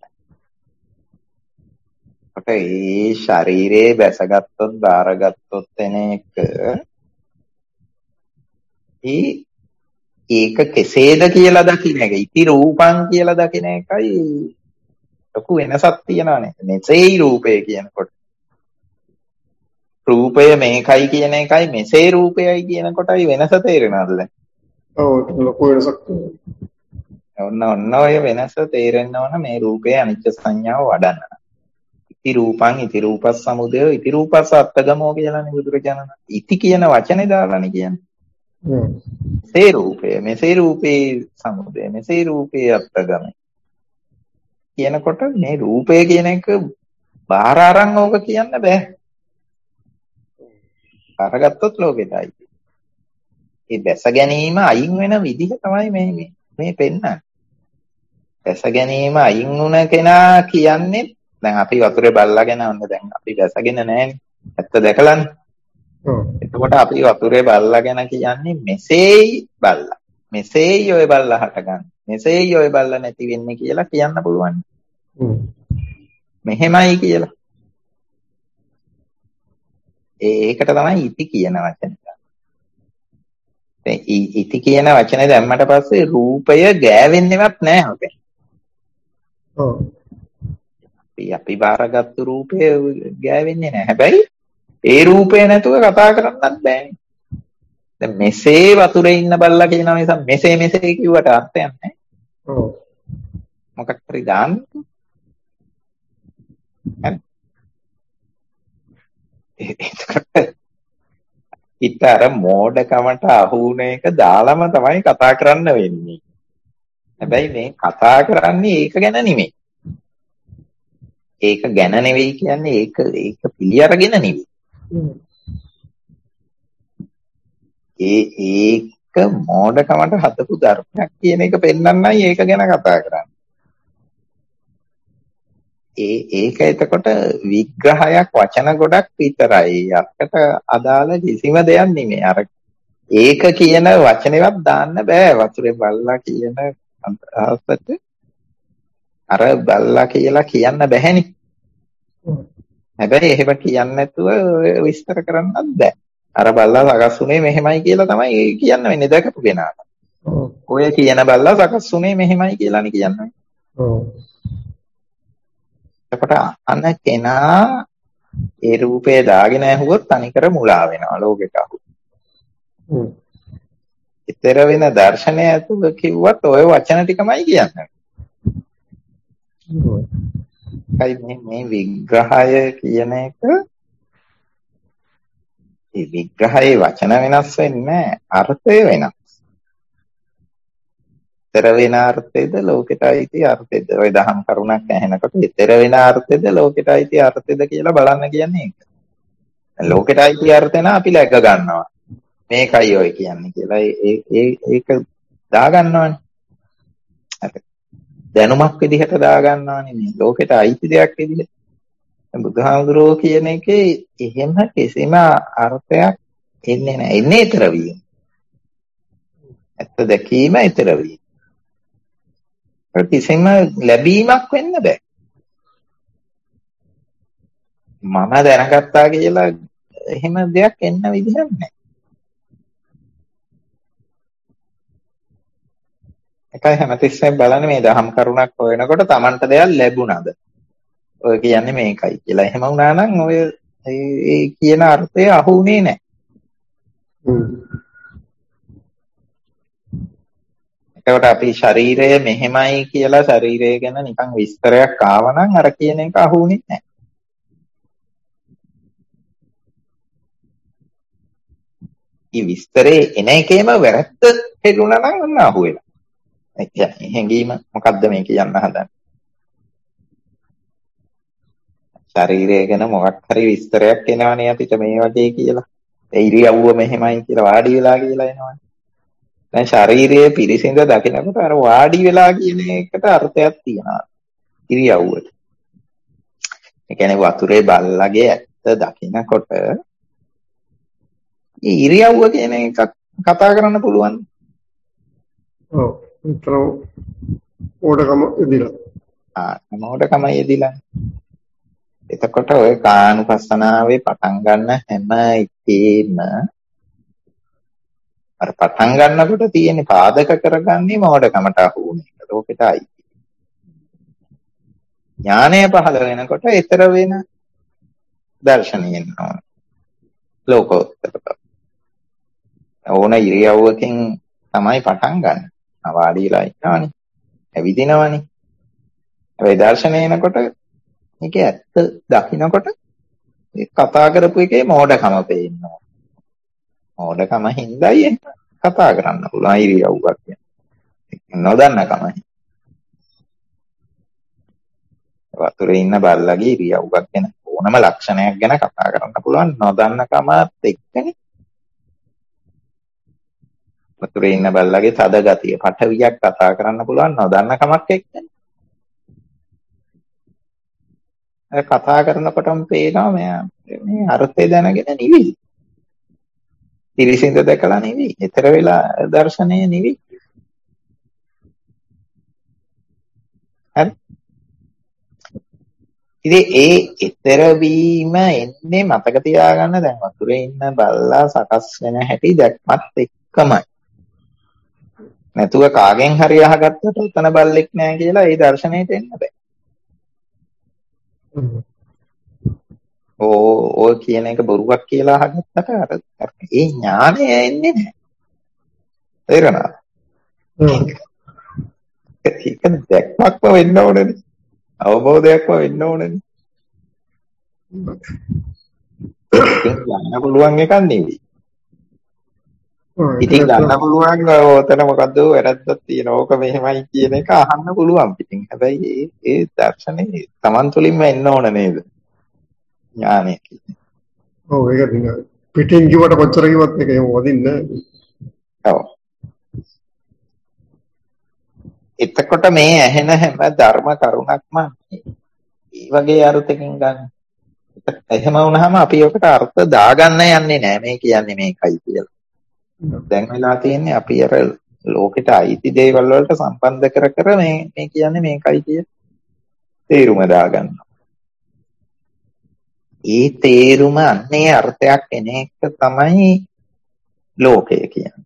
ඒ ශරීරයේ බැසගත්තොත් බාරගත්තොත් එන එක ඒක කෙසේද කියලා දකින්න එක. ඉති රූපං කියලා දකින්න එකයි ලොකු වෙනසක් තියෙනවානේ. මෙසේයි රූපය කියනකොට. රූපය මේකයි කියන එකයි මෙසේ රූපයයි කියන කොටයි වෙනස තේරෙනවද දැන්? ඔව් ලොකු වෙනසක් තියෙනවා. ඔන්න ඔය වෙනස තේරෙන්න ඕන මේ රූපයේ අනිත්‍ය සංඥාව වඩන්න. ඉති රූපං ඉති රූපස් සමුදය ඉති රූපස් අත්තගමෝ කියලානේ බුදුරජාණන්. ඉති කියන වචනේ දාලානේ කියන්නේ. මෙසේ රූපය මෙසේ රූපේ සමුදය මෙසේ රූපේ අත්තගම කියනකොට මේ රූපය කියන එක බාහිර අරන් ඕක කියන්න බෑ. අරගත්තොත් ලෝකෙටයි. ඒ දැස ගැනීම අයින් වෙන විදිහ තමයි මේ පෙන්නන්නේ. දැස ගැනීම අයින් වුණ කෙනා කියන්නේ දැන් අපි වතුරේ බල්ලාගෙන වන්න දැන් අපි දැසගෙන නැහැනේ. ඇත්ත දැකලානේ. එතකොට අපි වතුරේ බල්ලාගෙන කියන්නේ මෙසේයි බල්ලා. මෙසේයි ඔය බල්ලා හටගන්නේ. මෙසේයි ඔය බල්ලා නැති වෙන්නේ කියලා කියන්න පුළුවන්. මෙහෙමයි කියලා. ඒකට තමයි ඉති කියන වචනේ. දැන් ඉති කියන වචනේ දැම්මට පස්සේ රූපය ගෑවෙන්නේවත් නැහැ අපේ. අපි බාරගත්තු රූපය ගෑවෙන්නේ නැහැ. හැබැයි ඒ රූපය නැතුව කතා කරන්නත් බෑනේ. දැන් මෙසේ වතුරේ ඉන්න බල්ලා කියනවා නිසා මෙසේ කිව්වට අර්ථයක් නැහැ. මොකක් හරි දාන්න. ඒකට අර මෝඩකමට අහු වුණ එක දාලම තමයි කතා කරන්න වෙන්නේ. හැබැයි මේ කතා කරන්නේ ඒක ගැන නෙමෙයි. ඒක ගැන නෙවෙයි කියන්නේ ඒක පිළි අරගෙන නෙවෙයි. ඒක මෝඩකමට හදපු ධර්මයක් කියන එක පෙන්වන්නයි ඒක ගැන කතා කරන්නේ. ඒක එතකොට විග්‍රහයක් වචන ගොඩක් විතරයි. අර්ථයට අදාළ කිසිම දෙයක් නෙමෙයි. අර ඒක කියන වචනේවත් දාන්න බෑ වතුරේ බල්ලා කියන අදහසට. අර බල්ලා කියලා කියන්න බැහැනේ. හැබැයි එහෙම කියන්නේ නැතුව විස්තර කරන්නත් බෑ. අර බල්ලා සකස් වුනේ මෙහෙමයි කියලා තමයි කියන්න වෙන්නේ දැකපු කෙනාට. ඔය කියන බල්ලා සකස් වුනේ මෙහෙමයි කියලානේ කියන්නේ. එතකොට අන කෙනා ඒ රූපේ දාගෙන ඇහුවොත් තනිකර මුලා වෙනවා ලෝකෙට අහු. ඊතර වෙන දර්ශනය ඇතුළ කිව්වත් ඔය වචන ටිකමයි කියන්නේ. මේ විග්‍රහය කියන එක ඒ විග්‍රහයේ වචන වෙනස් වෙන්නේ අර්ථය වෙනස්. ඊතර වෙන අර්ථයේද ලෝකෙට අයිති අර්ථයේද ඔය දහම් කරුණක් ඇහෙනකොට ඊතර වෙන අර්ථයේද ලෝකෙට අයිති අර්ථයේද කියලා බලන්න කියන්නේ ඒක. ලෝකෙට අයිති අර්ථය නම් අපි läග ගන්නවා. මේකයි ඔය කියන්නේ කියලා ඒක දා ගන්නවනේ. හරි. දැනුමක් විදිහට දා ගන්නවනේ මේ ලෝකෙට අයිති දෙයක් විදිහට. බුදුහාමුදුරුවෝ කියන එකේ එහෙම කිසිම අර්ථයක් එන්නේ නැහැ. එන්නේ ඊතර වීම. ඇත්ත දැකීම ඊතර වීම. කිසිම ලැබීමක් වෙන්න බෑ. මම දැනගත්තා කියලා එහෙම දෙයක් එන්න විදිහක් නැහැ. එකයි හැමතිස්සෙම බලන්නේ මේ දහම් කරුණක් හොයනකොට Tamanට දෙයක් ලැබුණාද? ඔය කියන්නේ මේකයි කියලා. එහෙම වුණා නම් ඔය ඒ කියන අර්ථය අහුුනේ නැහැ. එතකොට අපි ශරීරය මෙහෙමයි කියලා ශරීරය ගැන නිකන් විස්තරයක් ආවනම් අර කියන එක අහුුනේ නැහැ. ಈ විස්තරේ එන එකේම වැරද්ද හෙළුණා නම් ඔන්න අහුවෙලා. ඒ කියන්නේ හැංගීම මොකද්ද මේ කියන්න හදන්නේ? ශරීරය ගැන මොකක් හරි විස්තරයක් එනවනේ අපිට මේ වගේ කියලා. ඒ ඉරියව්ව මෙහෙමයි කියලා වාඩි වෙලා කියලා එනවනේ. දැන් ශරීරයේ පිරිසිඳ දකිනකොට අර වාඩි වෙලා කියන එකට අර්ථයක් තියෙනවා. ඉරියව්වට. ඒ කියන්නේ වතුරේ බල්ලගේ ඇත්ත දකිනකොට ඉරියව්ව කියන එකක් කතා කරන්න පුළුවන්. ඔව්. ඒතර ඕඩකම එදිලා. මොඩකම යෙදිලා. එතකොට ඔය කානුපස්සනාවේ පටන් ගන්න හැම එකේම අර පටන් ගන්නකොට තියෙන පාදක කරගන්නේ මොඩකමට අහු වෙන එක. ලෝකෙටයි. ඥානය පහළ වෙනකොට ඊතර වෙන දර්ශනීය වෙනවා. ලෝකෝත්තර. ඕන ඉරියව්වකින් තමයි පටන් ගන්න. වාඩිලා ඉන්නවනේ. ඇවිදිනවනේ. හැබැයි දර්ශනය එනකොට මේකේ ඇත්ත දකින්නකොට ඒ කතා කරපු එකේ මෝඩකම පේනවා. මෝඩකම හින්දායි එහෙම කතා කරන්න පුළුවන් ඉරියව්වක් කියන්නේ. නොදන්නකම. වතුරේ ඉන්න බල්ලගේ ඉරියව්වක් ගැන ඕනම ලක්ෂණයක් ගැන කතා කරන්න පුළුවන් නොදන්නකමත් එක්කනේ. වතුරේ ඉන්න බල්ලගේ තද ගතිය, පටවියක් කතා කරන්න පුළුවන් නොදන්නකමක් එක්කනේ. කතා කරනකොටම පේනවා මෙයා මේ අර්ථය දැනගෙන නෙවෙයි. පිරිසිඳ දැකලා නෙවෙයි. ඊතර වෙලා දර්ශනය නෙවෙයි. හරි. ඉතින් ඒ ඊතර වීම එන්නේ මතක තියාගන්න දැන් වතුරේ ඉන්න බල්ලා සකස් වෙන හැටි දැක්මත් එක්කමයි. නැතුව කාගෙන් හරි අහගත්තට උතන බල්ලෙක් නෑ කියලා ඒ දර්ශනයට එන්න බෑ. ඔය කියන එක බොරුවක් කියලා අහගත්තට අර ඒ ඥානය එන්නේ නැහැ. තේරෙනවද? ඒක දැක්මක්ම වෙන්න ඕනේ. අවබෝධයක්ම වෙන්න ඕනේ. ඒක ගන්න පුළුවන් එකක් නෙවෙයි. ඉතින් ගන්න පුළුවන් ඔතන මොකද්ද වැරද්දක් තියෙනවා. ඕක මෙහෙමයි කියන එක අහන්න පුළුවන් පිටින්. හැබැයි ඒ දර්ශනේ Taman තුලින්ම එන්න ඕන නේද? ඥානය කියන්නේ. ඔව් ඒක පිටින් කිව්වට කොච්චර කිව්වත් ඒක එහෙම වදින්නේ නැහැ. ඔව්. එතකොට මේ ඇහෙන හැම ධර්ම කරුණක්ම මේ වගේ අර්ථකින් ගන්න. එහෙම වුණාම අපි ඔකට අර්ථ දාගන්න යන්නේ නැහැ. මේ කියන්නේ මේකයි කියලා. දැන් වෙලා තියෙන්නේ අපි අර ලෝකෙට අයිති දේවල් වලට සම්බන්ධ කර මේ කියන්නේ මේකයි කිය තේරුම දාගන්නවා. ඒ තේරුම අන්නේ අර්ථයක් එන එක තමයි ලෝකය කියන්නේ.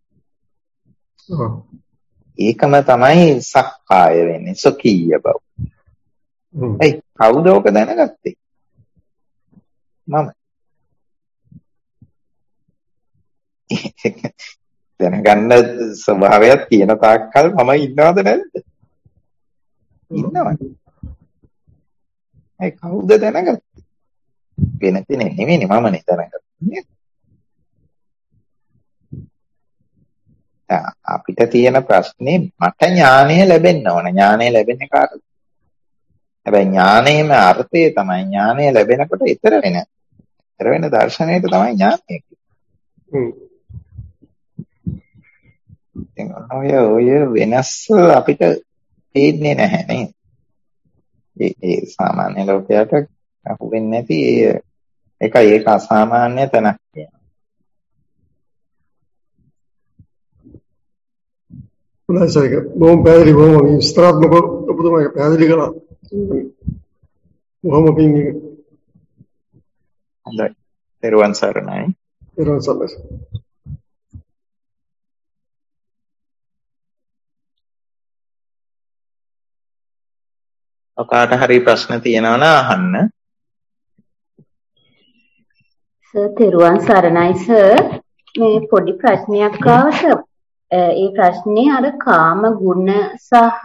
ඒකම තමයි සක්කාය වෙන්නේ, සොකීය බව. ඒ කවුද ඔක දැනගත්තේ? මම. දැනගන්න ස්වභාවයක් තියෙන තාක්කල් මම ඉන්නවද නැද්ද? ඉන්නවා. ඒ කවුද දැනගත්තේ? වෙන කෙනෙක් නෙමෙයි මමනේ දැනගත්තේ. අපිට තියෙන ප්‍රශ්නේ මට ඥානය ලැබෙන්න ඕන. ඥානය ලැබෙන්නේ කාටද? හැබැයි ඥානයේම අර්ථය තමයි ඥානය ලැබෙනකොට ඊතර වෙන දර්ශනයට තමයි ඥානය කියන්නේ. ඔය වෙනස් අපිට තේින්නේ නැහැ නේද? ඒ සාමාන්‍ය ලෝකයට අහු වෙන්නේ නැති ඒකයි ඒක අසාමාන්‍ය තැනක් කියන්නේ. Saya mau pedri mau istirahat mau betul mau pedri kalau mau pingin. හොඳයි. පෙරවන් සරණයි. Perawan salah. ඔකාට හරි ප්‍රශ්න තියෙනවා නම් අහන්න. සර් පෙරවන් සරණයි සර්. මේ පොඩි ප්‍රශ්නයක් ආවා සර්. ඒ ප්‍රශ්නේ අර කාම ගුණ සහ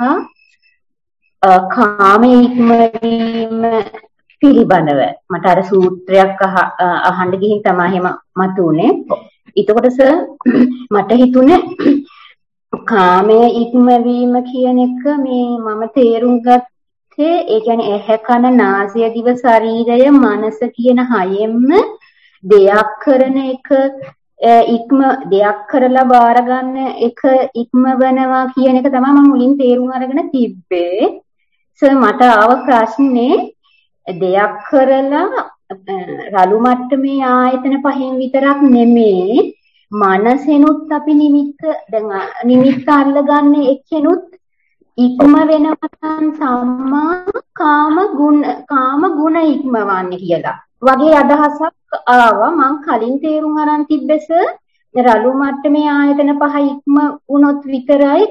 කාමයේ ඉක්මවීම පිළිබඳව මට අර සූත්‍රයක් අහන්න ගිහින් තමයි එහෙම මතුනේ. එතකොට සර් මට හිතුනේ කාමයේ ඉක්මවීම කියන එක මේ මම තේරුම් ගත්තේ ඒ කියන්නේ ඇහැ කන නාසය දිව ශරීරය මනස කියන හයෙන්ම දෙයක් කරන එක දෙයක් කරලා බාර ගන්න එක ඉක්මවනවා කියන එක තමයි මම මුලින් තේරුම් අරගෙන තිබ්බේ. සර් මට ආව ප්‍රශ්නේ දෙයක් කරලා රළු මට්ටමේ ආයතන පහෙන් විතරක් නෙමේ මනසෙනුත් අපි නිමිත්ත අල්ලගන්න එක්කෙනුත් ඉක්ම වෙනවා සම්මා කාම ගුණ ඉක්මවන්නේ කියලා වගේ අදහසක් ආවා. මං කලින් තේරුම් අරන් තිබ්බෙස රළු මට්ටමේ ආයතන පහ ඉක්ම වුණොත් විතරයි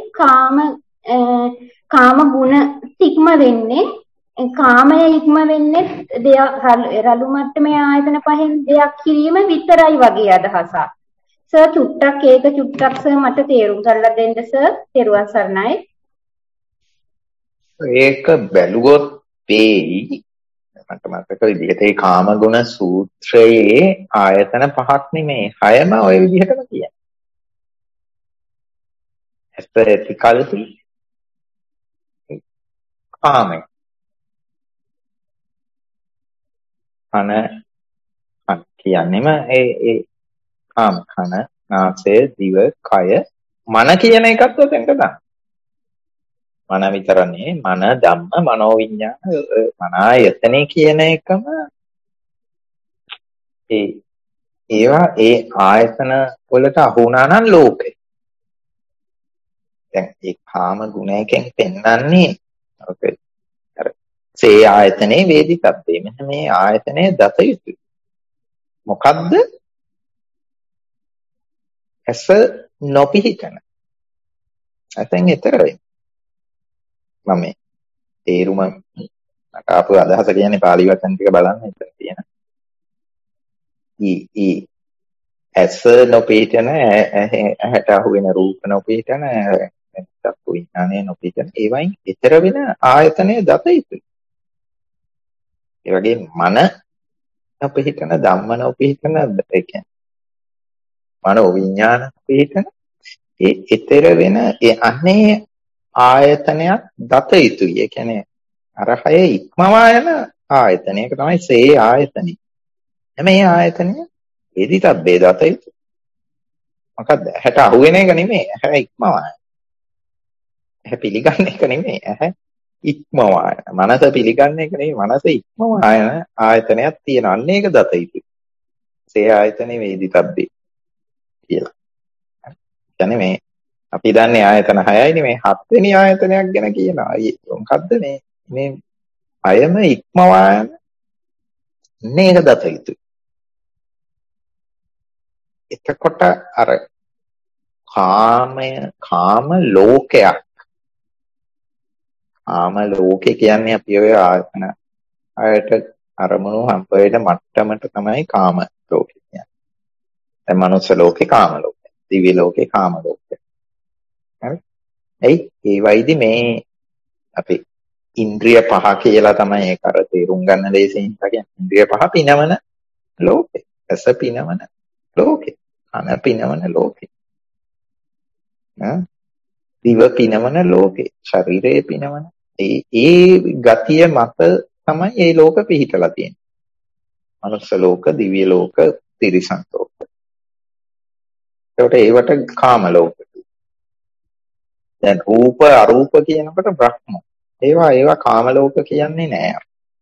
කාම ගුණ ඉක්ම වෙන්නේ. කාමය ඉක්ම වෙන්නේ රළු මට්ටමේ ආයතන පහෙන් දෙයක් කිරීම විතරයි වගේ අදහසක්. සර් චුට්ටක් සර් මට තේරුම් කරලා දෙන්න සර්. තෙරුවන් සරණයි. ඒක බැලුවොත් තේයි මට මතක විදිහට ඒ කාම ගුණ සූත්‍රයේ ආයතන පහක් නෙමේ 6ම ওই විදිහටම කියන්නේ. ඇත්ත ඇති කල්පි කාමයි. කන කියන්නේම ඒ කාම කන නාසය දිව කය මන කියන එකත් ඔතෙන්ට ගන්න. මන විතරනේ මන ධම්ම මනෝවිඤ්ඤාණ මන ආයතනේ කියන එකම ඒවා ඒ ආයතන වලට අහු වුණා නම් ලෝකේ. දැන් ඒ කාම ගුණයෙන් පෙන්වන්නේ ඔකේ අර සේ ආයතනේ වේදිතබ්බේ. මෙන්න මේ ආයතනේ දත යුතුයි. මොකද්ද? ඇස නොපිහිටන. ඇතෙන් ඊතර වෙයි. මම තේරුම මට ආපු අදහස කියන්නේ පාලි වචන ටික බලන්න ඉතින් තියෙන. ඇස නොපිහිටන ඇහැට අහු වෙන රූප නොපිහිටන චක්කු විඥානය නොපිහිටන ඒවයින් ඊතර වෙන ආයතනයේ දත යුතුයි. ඒ වගේ මන නොපිහිටන ධම්ම නොපිහිටන ඒ කියන්නේ මනෝ විඥාන පිහිටන ඒ ඊතර වෙන ඒ අන්නේ ආයතනයක් දත යුතුයි. ඒ කියන්නේ අර හය ඉක්මවා යන ආයතනයක තමයි සේ ආයතනෙ. මේ ආයතනය වේදිතබ්බේ දත යුතුයි. මොකද්ද? ඇහැට අහු වෙන එක නෙමෙයි. ඇහැ ඉක්මවා යන. ඇහැ පිළිගන්න එක නෙමෙයි. ඇහැ ඉක්මවා යන. මනස පිළිගන්න එක නෙමෙයි. මනස ඉක්මවා යන ආයතනයක් තියෙනවා. අන්න ඒක දත යුතුයි. සේ ආයතනෙ වේදිතබ්බේ කියලා. කියන්නේ මේ අපි දන්නේ ආයතන 6යිනේ මේ 7 වෙනි ආයතනයක් ගැන කියනවා. මොකද්ද මේ අයම ඉක්මවා යන මේක දත යුතුයි. එතකොට අර කාම ලෝකයක්. කාම ලෝකේ කියන්නේ අපි ඔය ආයතන අයට අරමුණු හම්බ වෙන මට්ටමට තමයි කාම ලෝකේ කියන්නේ. දැන් මනුස්ස ලෝකේ කාම ලෝකේ, දිව්‍ය ලෝකේ කාම ලෝකේ. හරි? ඒ වයිදි මේ අපි ඉන්ද්‍රිය පහ කියලා තමයි ඒක අර තේරුම් ගන්න දේශෙන් කියන්නේ. ඉන්ද්‍රිය පහ පිනවන ලෝකේ. රස පිනවන ලෝකේ. කන පිනවන ලෝකේ. දිව පිනවන ලෝකේ. ශරීරය පිනවන. ඒ ගතිය මත තමයි මේ ලෝක පිහිටලා තියෙන්නේ. මනුස්ස ලෝක, දිව්‍ය ලෝක, තිරිසන් ලෝක. ඒකට ඒවට කාම ලෝක. දැන් රූප අරූප කියනකොට බ්‍රහ්ම. ඒවා කාම ලෝක කියන්නේ නෑ.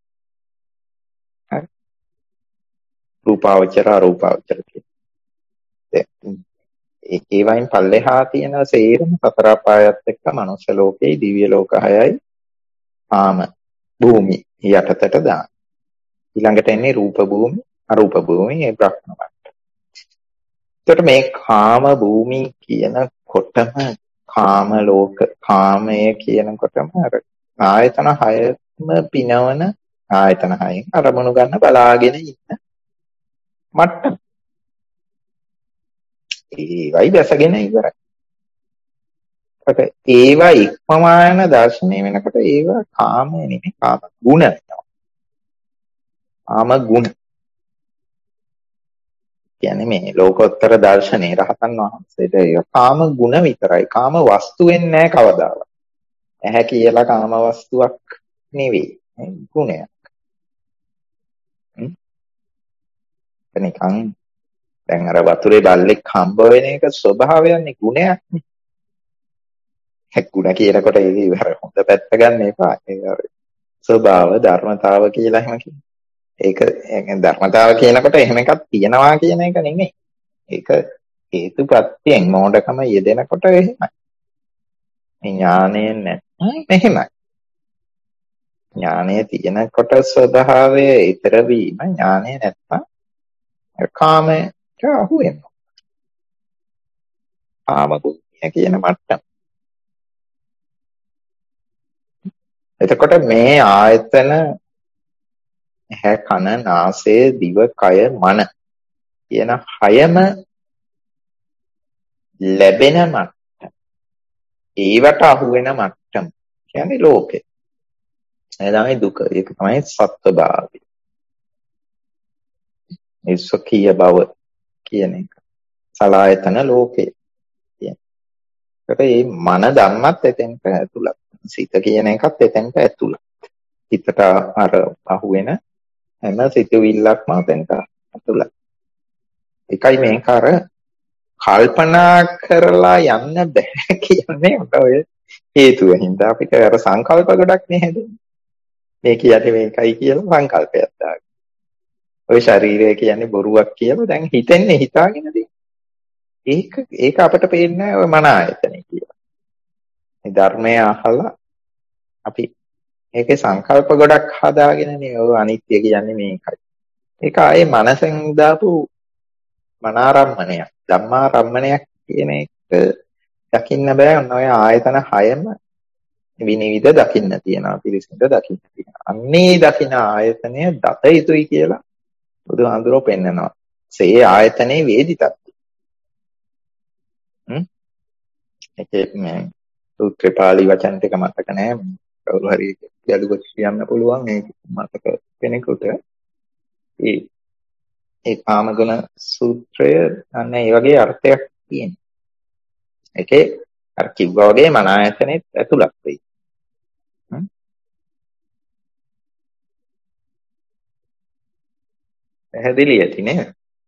හරි. රූපාවචර අරූපාවචර කියන්නේ. ඒ වයින් පල්ලෙහා තියෙන සේරම සතර අපායත් එක්ක මනුස්ස ලෝකේ, දිව්‍ය ලෝක 6යි කාම භූමි යටතට දාන. ඊළඟට එන්නේ රූප භූමි, අරූප භූමි, ඒ බ්‍රහ්ම මට්ටම. එතකොට මේ කාම භූමි කියනකොටම කාම ලෝක, කාමය කියනකොටම අර ආයතන 6ම පිනවන ආයතන 6න් අරමුණු ගන්න බලාගෙන ඉන්න මට්ටම. ඒවයි දැසගෙන ඉවරයි. ඒවා ඉක්මවායන දර්ශනය වෙනකොට ඒවා කාමය නෙමෙයි කාම ගුණ වෙනවා. කාම ගුණ. කියන්නේ මේ ලෝකෝත්තර දර්ශනේ රහතන් වහන්සේට ඒ කාම ගුණ විතරයි. කාම වස්තු වෙන්නේ නැහැ කවදාවත්. ඇහැ කියලා කාම වස්තුවක් නෙවෙයි. ගුණයක්. නිකන් දැන් අර වතුරේ බල්ලෙක් හම්බ වෙන එක ස්වභාවයන්නේ ගුණයක් නේ. ගුණ කියනකොට ඒක ඉවර හොඳ පැත්ත ගන්න එපා. ඒක අර ස්වභාව ධර්මතාව කියලා එහෙම කියන්නේ. ඒක ධර්මතාව කියනකොට එහෙම එකක් තියනවා කියන එක නෙමෙයි. ඒක හේතුප්‍රත්‍යයෙන් මෝඩකම යෙදෙනකොට එහෙමයි. ඥානයෙන් නැත්නම් මෙහෙමයි. ඥානය තියෙනකොට ස්වභාවය ඊතර වීම ඥානය නැත්නම් කාමයට අහු වෙනවා. කාම ගුණය කියන මට්ටම. එතකොට මේ ආයතන ඇහැ කන නාසය දිව කය මන කියන හයම ලැබෙන මට්ටම. ඒවට අහු වෙන මට්ටම කියන්නේ ලෝකේ. ඒ තමයි දුක. ඒක තමයි සත්වභාවය. ඒ සොකීය බව කියන එක. සලායතන ලෝකේ කියන්නේ. ඒකට මේ මන ධම්මත් එතෙන්ට ඇතුළත්. සිත කියන එකත් එතෙන්ට ඇතුළත්. හිතට අර අහු වෙන හැම සිතුවිල්ලක්ම එතෙන්ට ඇතුළත්. ඒකයි මේක අර කල්පනා කරලා යන්න බෑ කියන්නේ ඔය හේතුව හින්දා අපිට අර සංකල්ප ගොඩක් නේ හැදෙන්නේ. මේ කියන්නේ මේකයි කියලා සංකල්පයක් දාගන්න. ඔය ශරීරය කියන්නේ බොරුවක් කියලා දැන් හිතෙන්නේ හිතාගෙනද? ඒක අපිට පේන්නේ ඔය මන ආයතනේ කියලා. මේ ධර්මය අහලා අපි ඒකේ සංකල්ප ගොඩක් හදාගෙනනේ ඔය අනිත්‍ය කියන්නේ මේකයි. ඒක ආයේ මනසෙන් දාපු මනාරම්මණයක්, ධම්මාරම්මණයක් කියන එක දකින්න බෑ. ඔන්න ඔය ආයතන 6ම විනිවිද දකින්න තියෙනවා, පිරිසිදු දකින්න තියෙනවා. අන්නේ දකින්න ආයතනය දත යුතුයි කියලා බුදුහාඳුරෝ පෙන්නනවා. සේ ආයතනේ වේදිතත්ති. ඒකේ මේ සූත්‍රේ පාළි වචන ටික මතක නැහැ. කවුරු හරි ගැලුවොත් කියන්න පුළුවන් ඒක මතක කෙනෙකුට. ඒ කාමගුණ සූත්‍රය අන්න ඒ වගේ අර්ථයක් තියෙනවා. ඒකේ අර කිව්වා වගේ මන ආයතනෙත් ඇතුළත් වෙයි. පැහැදිලි ඇති නේද?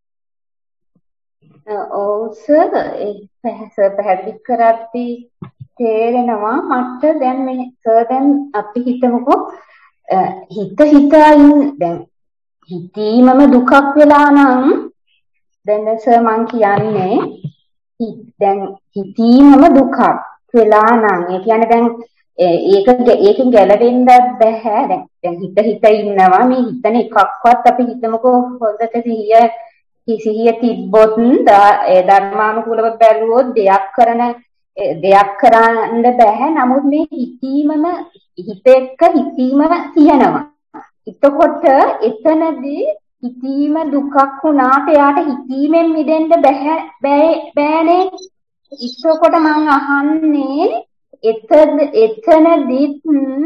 ඔව් සර් පැහැදිලි කරද්දී තේරෙනවා මට දැන් මේ සර් දැන් අපි හිතමුකෝ හිතායින් දැන් හිතීමම දුකක් වෙලා නම් දැන් සර් මං කියන්නේ දැන් හිතීමම දුකක් වෙලා නම් ඒ කියන්නේ දැන් ඒකෙන් ගැලවෙන්නත් බෑ. දැන් හිත ඉන්නවා මේ හිතන එකක්වත් අපි හිතමුකෝ හොඳට සිහිය තිබ්බොත් ධර්මානුකූලව බැලුවොත් දෙයක් කරන්න බෑ. නමුත් මේ හිත එක්ක හිතීම තියෙනවා. එතකොට එතනදී හිතීම දුකක් වුණාට එයාට හිතීමෙන් මිදෙන්න බෑනේ. එතකොට මං අහන්නේ එතනදිත්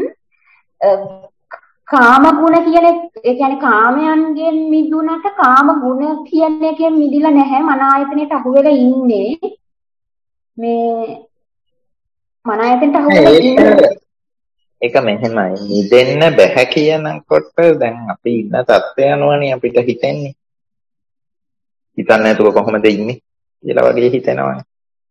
කාම ගුණ කියන ඒ කියන්නේ කාමයන්ගෙන් මිදුණට කාම ගුණ කියන එකෙන් මිදිලා නැහැ. මන ආයතනයට අහු වෙලා ඉන්නේ. මේ මන ආයතනයට අහු වෙලා ඉන්නේ. ඒක මෙහෙමයි. මිදෙන්න බෑ කියනකොට දැන් අපි ඉන්න තත්ත්වය අනුවනේ අපිට හිතෙන්නේ. හිතන්නේ නැතුව කොහොමද ඉන්නේ කියලා වගේ හිතෙනවානේ.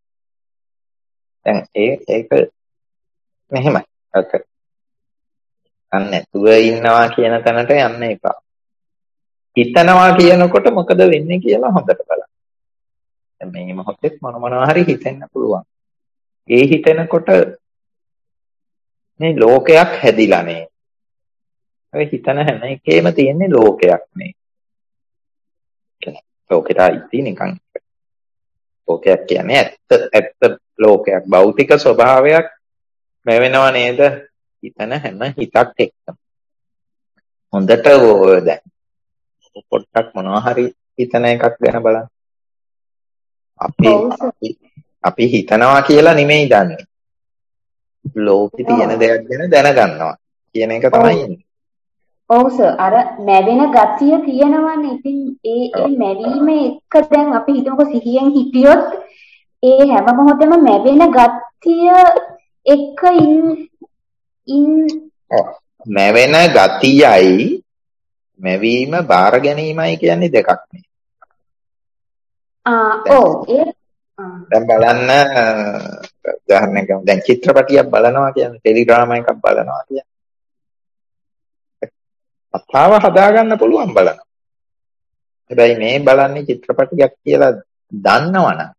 දැන් ඒක මෙහෙමයි. ඔක නැතුව ඉන්නවා කියන තැනට යන්න එපා. හිතනවා කියනකොට මොකද වෙන්නේ කියලා හොඳට බලන්න. දැන් මේ මොහොතේ මොනවා හරි හිතෙන්න පුළුවන්. ඒ හිතෙනකොට මේ ලෝකයක් හැදිලා නේ. ඔය හිතන හැම එකේම තියෙන්නේ ලෝකයක් නේ. ලෝකෙට අයිති නිකන්. ලෝකයක් කියන්නේ ඇත්ත ලෝකයක්. භෞතික ස්වභාවයක් මේ වෙනව නේද? හිතන හැම හිතක් එක්කම. හොඳට දැන් පොඩ්ඩක් මොනවා හරි හිතන එකක් ගැන බලන්න. අපි හිතනවා කියලා නෙමෙයි දන්නේ. ලෝකේ තියෙන දෙයක් ගැන දැනගන්නවා කියන එක තමයි ඉන්නේ. ඔව් සර්. අර මැවෙන ගතිය තියෙනවනේ. ඉතින් ඒ මැවීම එක්ක දැන් අපි හිතමුකෝ සිහියෙන් හිටියොත් ඒ හැම මොහොතෙම මැවෙන ගතිය එක්ක මැවෙන ගතියයි මැවීම බාර ගැනීමයි කියන්නේ දෙකක් නේ. ඔව්. දැන් බලන්න උදාහරණයක් ගමු. දැන් චිත්‍රපටියක් බලනවා කියන්නේ ටෙලිඩ්‍රාමා එකක් බලනවා කියන්නේ. කතාව හදාගන්න පුළුවන් බලනවා. හැබැයි මේ බලන්නේ චිත්‍රපටියක් කියලා දන්නවනම්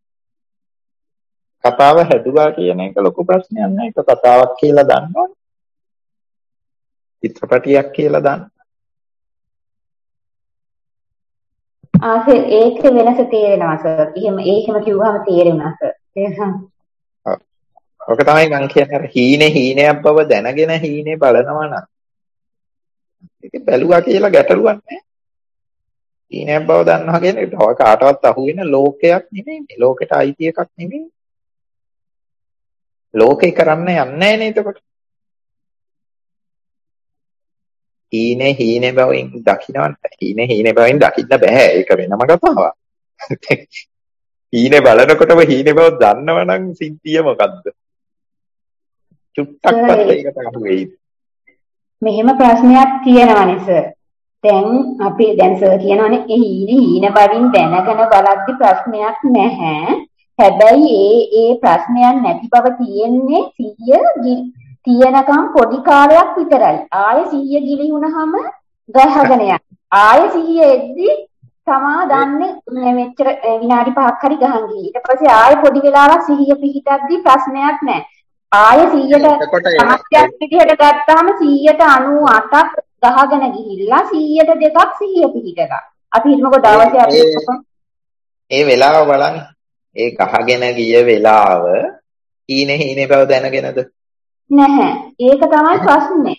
කතාව හැදුවා කියන එක ලොකු ප්‍රශ්නයක් නෑ. ඒක කතාවක් කියලා දන්නවනේ. චිත්‍රපටියක් කියලා දන්න. ඒක වෙනස තේරෙනවා සර්. එහෙම කිව්වහම තේරෙනවා සර්. ඔක තමයි මම කියන්නේ අර හීනයක් බව දැනගෙන හීනේ බලනවා නම් ඒක බැලුවා කියලා ගැටලුවක් නැහැ. හීනයක් බව දන්නවා කියන්නේ තව කාටවත් අහු වෙන ලෝකයක් නෙමෙයි. ලෝකෙට අයිති එකක් නෙමෙයි. ලෝකේ කරන්න යන්නේ නැහැ නේද එතකොට? හීනේ බවෙන් හීනේ බවෙන් දකින්න බෑ. ඒක වෙනම කතාවක්. හීනේ බලනකොටම හීනේ බව දන්නවනම් සිද්ධිය මොකද්ද? චුට්ටක්වත් ඒකට අහු වෙයිද? මෙහෙම ප්‍රශ්නයක් තියෙනවානේ සර්. දැන් සර් කියනවානේ හීන බවින් දැනගෙන බලද්දි ප්‍රශ්නයක් නැහැ. හැබැයි ඒ ප්‍රශ්නයක් නැති බව තියෙන්නේ සිහිය තියෙනකම් පොඩි කාලයක් විතරයි. ආයෙ සිහිය ගිලි වුණාම ගහගෙන යනවා. ආයෙ සිහිය එද්දි තමා දන්නේ මෙච්චර විනාඩි 5ක් හරි ගහන් ගිහින්. ඊට පස්සේ ආයෙ පොඩි වෙලාවක් සිහිය පිහිටද්දි ප්‍රශ්නයක් නැහැ. ආයෙ 100ට සමස්තයක් විදිහට ගත්තාම 198ක් ගහගෙන ගිහිල්ලා 102ක් සිහිය පිහිටලා. අපි හිතමුකෝ දවසේ අපි ඒ වෙලාව බලන්න. ඒ ගහගෙන ගිය වෙලාව හීනේ බව දැනගෙනද? නැහැ. ඒක තමයි ප්‍රශ්නේ.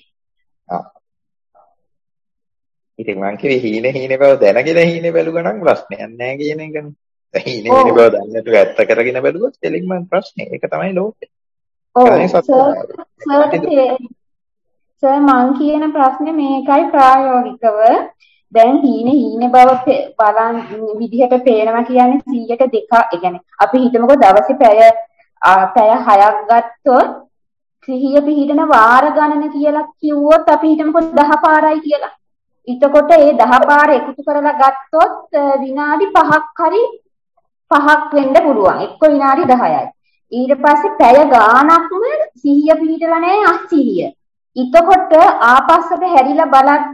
ඉතින් මං කිව්වේ හීනේ බව දැනගෙන හීනේ බැලුවා නම් ප්‍රශ්නයක් නැහැ කියන එකනේ. හීනේ බව දන්නේ නැතුව ඇත්ත කරගෙන බැලුවොත් දෙලින්ම ප්‍රශ්නේ. ඒක තමයි ලෝකේ. සර් මං කියන ප්‍රශ්නේ මේකයි ප්‍රායෝගිකව දැන් හීනේ බව බලන් විදිහට පේනවා කියන්නේ 100ට 2ක්. ඒ කියන්නේ අපි හිතමුකෝ දවසේ පැය 6ක් ගත්තොත් සිහිය පිහිටන වාර ගණන කියලා කිව්වොත් අපි හිතමුකෝ 10 පාරයි කියලා. එතකොට ඒ 10 පාර එකතු කරලා ගත්තොත් විනාඩි 5ක් හරි 5ක් වෙන්න පුළුවන්. එක්ක විනාඩි 10යි. ඊට පස්සේ පැය ගාණක්ම සිහිය පිහිටලා නැහැ අසිහිය. එතකොට ආපස්සට හැරිලා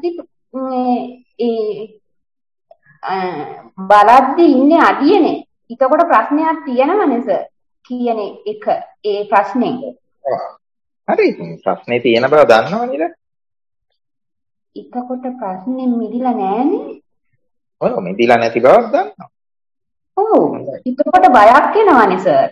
බලද්දි ඉන්නේ අඩියනේ. එතකොට ප්‍රශ්නයක් තියෙනවනේ සර් කියන එක ඒ ප්‍රශ්නේ. හරි ප්‍රශ්නේ තියෙන බව දන්නව නේද? එතකොට ප්‍රශ්නේ මිදිලා නෑනේ. ඔව් මිදිලා නැති බවක් දන්නවා. ඔව්. එතකොට බයක් එනවනේ සර්.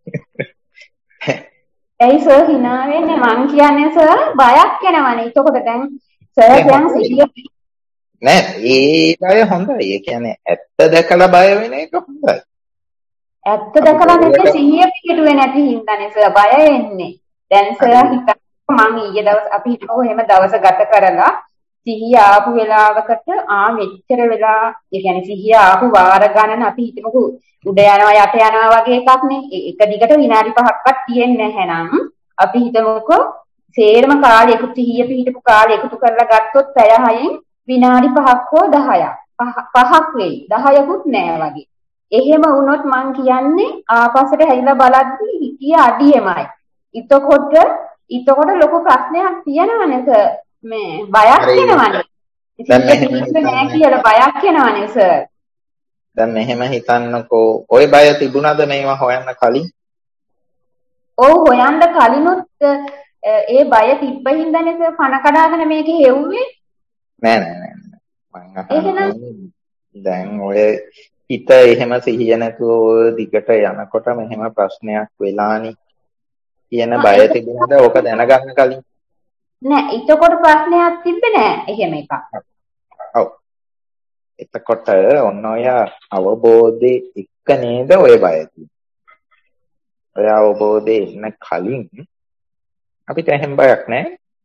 ඇයි සර් hina වෙන්නේ? මං කියන්නේ සර් බයක් එනවනේ. එතකොට දැන් සර් දැන් සිහිය නෑ ඒ බය හොඳයි. ඒ කියන්නේ ඇත්ත දැකලා බය වෙන එක හොඳයි. ඇත්ත දැකලා නෙමෙයි සිහිය පිටුවේ නැති හින්දානේ සර් බය එන්නේ. දැන් සර් හිතන්න මං ඊයේ දවස් අපි හිතමු එහෙම දවස් ගත කරලා සිහිය ආපු වෙලාවකට මෙච්චර වෙලා ඒ කියන්නේ සිහිය ආපු වාර ගණන අපි හිතමුකෝ උඩ යනවා යට යනවා වගේ එකක් නේ. එක දිගට විනාඩි 5ක්වත් තියෙන්නේ නැහැනම් අපි හිතමුකෝ සේරම කාලය එකතු සිහිය පිටපු කාලය එකතු කරලා ගත්තොත් පැය 6න් විනාඩි 5ක් හෝ 10ක් 5ක් වෙයි 10කුත් නෑ වගේ. එහෙම වුණොත් මං කියන්නේ ආපස්සට හැරිලා බලද්දි හිතිය අඩියමයි. එතකොට ලොකු ප්‍රශ්නයක් තියෙනවනේ සර්. මේ බයක් එනවනේ. ඉතින් නෑ කියලා බයක් එනවනේ සර්. දැන් මෙහෙම හිතන්නකෝ ওই බය තිබුණාද මේවා හොයන්න කලින්? ඔව් හොයන්න කලිනුත් ඒ බය තිබ්බ හින්දානේ සර් කන කඩාගෙන මේක හෙව්වේ. නෑ මං අහන්නේ දැන් ඔය හිත එහෙම සිහිය නැතුව දිගට යනකොට මෙහෙම ප්‍රශ්නයක් වෙලානි කියන බය තිබුණාද ඕක දැනගන්න කලින්? නෑ එතකොට ප්‍රශ්නයක් තිබ්බේ නෑ එහෙම එකක්. ඔව්. එතකොට ඔන්න ඔය අවබෝධයේ එක්ක නේද ඔය බය තියෙන්නේ. ඔය අවබෝධයේ ඉන්න කලින් අපිට එහෙම බයක් නෑ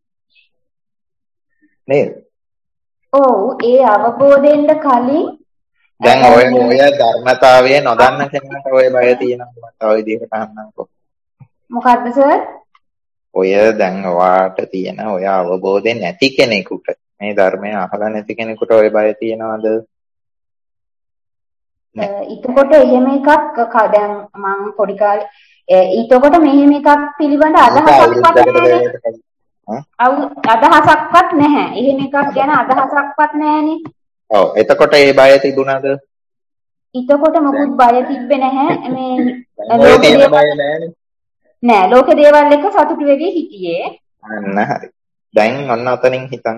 නේද? ඔව් ඒ අවබෝධයෙන්ද කලින් දැන් ඔය ධර්මතාවය නොදන්න කෙනාට ඔය බය තියෙනවා තව විදිහකට අහන්නම්කෝ. මොකද්ද සර්? ඔය දැන් ඔයාට තියෙන ඔය අවබෝධය නැති කෙනෙකුට මේ ධර්මය අහලා නැති කෙනෙකුට ඔය බය තියනවද? ඊටකොට එහෙම එකක් දැන් මම පොඩි කාලේ ඊටකොට මෙහෙම එකක් පිළිබඳ අදහසක්වත් නැහැ. අදහසක්වත් නැහැ. එහෙම එකක් ගැන අදහසක්වත් නැහැනේ. ඔව් එතකොට ඒ බය තිබුණාද? ඊටකොට මොකුත් බය තිබ්බේ නැහැ. මේ ඔය තියෙන බය නැහැනේ. නෑ ලෝකේ දේවල් එක සතුටු වෙවි හිටියේ. අන්න හරි. දැන් ඔන්න අතනින් හිතන්න.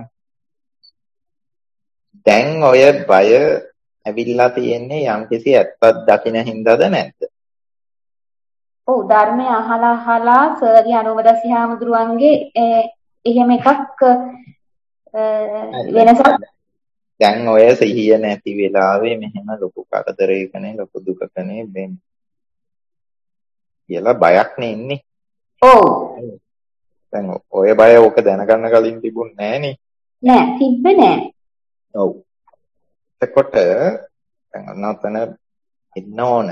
දැන් ඔය බය ඇවිල්ලා තියෙන්නේ යම්කිසි ඇත්තක් දකින්න හින්දාද නැද්ද? ඔව් ධර්මය අහලා සර්ගේ අනුමදස්සි හාමුදුරුවන්ගේ එහෙම එකක් වෙනසක්. දැන් ඔය සිහිය නැති වෙලාවේ මෙහෙම ලොකු කරදරයකනේ ලොකු දුකකනේ වෙන්නේ. කියලා බයක් නේ ඉන්නේ. ඔව්. දැන් ඔය බය ඕක දැනගන්න කලින් තිබුණේ නෑනේ. නෑ තිබ්බේ නෑ. ඔව්. එතකොට දැන් ඔන්නතන ඉන්න ඕන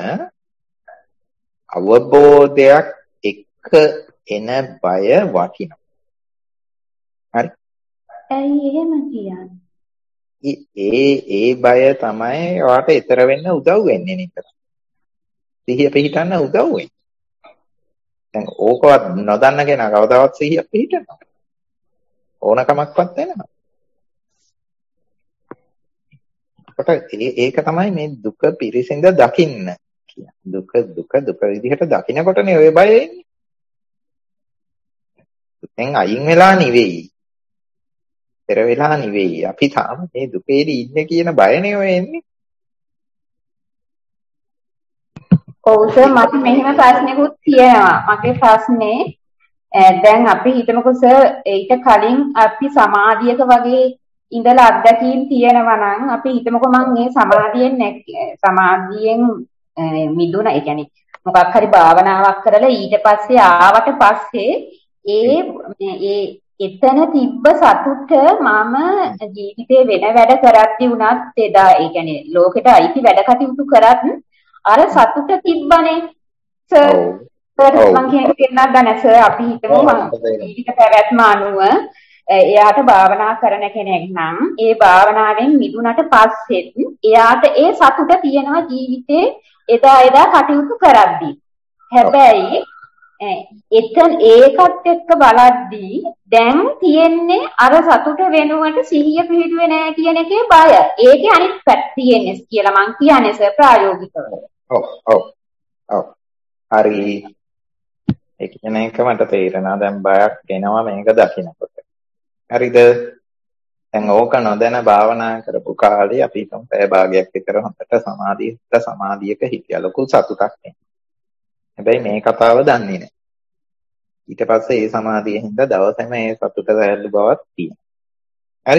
අවබෝධයක් එක්ක එන බය වටිනවා. හරි. ඇයි එහෙම කියන්නේ? ඒ බය තමයි ඔයාට ඊතර වෙන්න උදව් වෙන්නේ නේද? සිහිය පිහිටන්න උදව් වෙන්නේ. දැන් ඕකවත් නොදන්න කෙනා කවදාවත් සිහිය පිහිටනවා. ඕනකමක්වත් වෙනවා. ඒක තමයි මේ දුක පිරිසිඳ දකින්න කියන්නේ. දුක විදිහට දකිනකොටනේ ඔය බය එන්නේ. දැන් අයින් වෙලා නෙවෙයි. පෙර වෙලා නෙවෙයි. අපි තාම මේ දුකේදී ඉන්නේ කියන බයනේ ඔය එන්නේ. ඔව් සර් මට මෙහෙම ප්‍රශ්නකුත් තියෙනවා. මගේ ප්‍රශ්නේ දැන් අපි හිතමුකෝ සර් ඊට කලින් අපි සමාධියක වගේ ඉඳලා අත්දැකීම් තියෙනවා නම් අපි හිතමුකෝ මම මේ සමාධියෙන් මිදුණා. ඒ කියන්නේ මොකක් හරි භාවනාවක් කරලා ඊට පස්සේ ආවට පස්සේ එතන තිබ්බ සතුට මම ජීවිතේ වෙන වැඩ කරද්දී වුණත් එදා ඒ කියන්නේ ලෝකෙට අයිති වැඩ කටයුතු කරත් අර සතුට තිබ්බනේ සර්. මම කියන්නේ දැන් සර් අපි හිතමු ජීවිත පැවැත්ම අනුව එයාට භාවනා කරන කෙනෙක් නම් ඒ භාවනාවෙන් මිදුණට පස්සෙත් එයාට ඒ සතුට තියෙනවා ජීවිතේ එදා කටයුතු කරද්දී. හැබැයි ඒකත් එක්ක බලද්දී දැන් තියෙන්නේ අර සතුට වෙනුවට සිහිය පිහිටුවේ නැහැ කියන එකේ බය. ඒකේ අනිත් පැත්ත තියෙන්නේ කියලා මං කියන්නේ සර් ප්‍රායෝගිකව. ඔව්. හරි. ඒ කියන එක මට තේරෙනවා. දැන් බයක් එනවා මේක දකිනකොට. හරිද? දැන් ඕක නොදැන භාවනා කරපු කාලේ අපි හිතමු පැය භාගයක් විතර හොඳට සමාධියක හිටියා. ලොකු සතුටක් එනවා. හැබැයි මේ කතාව දන්නේ නැහැ. ඊට පස්සේ ඒ සමාධියෙන් හින්දා දවසේම ඒ සතුට සැහැල්ලු බවක් තියෙනවා. හරි?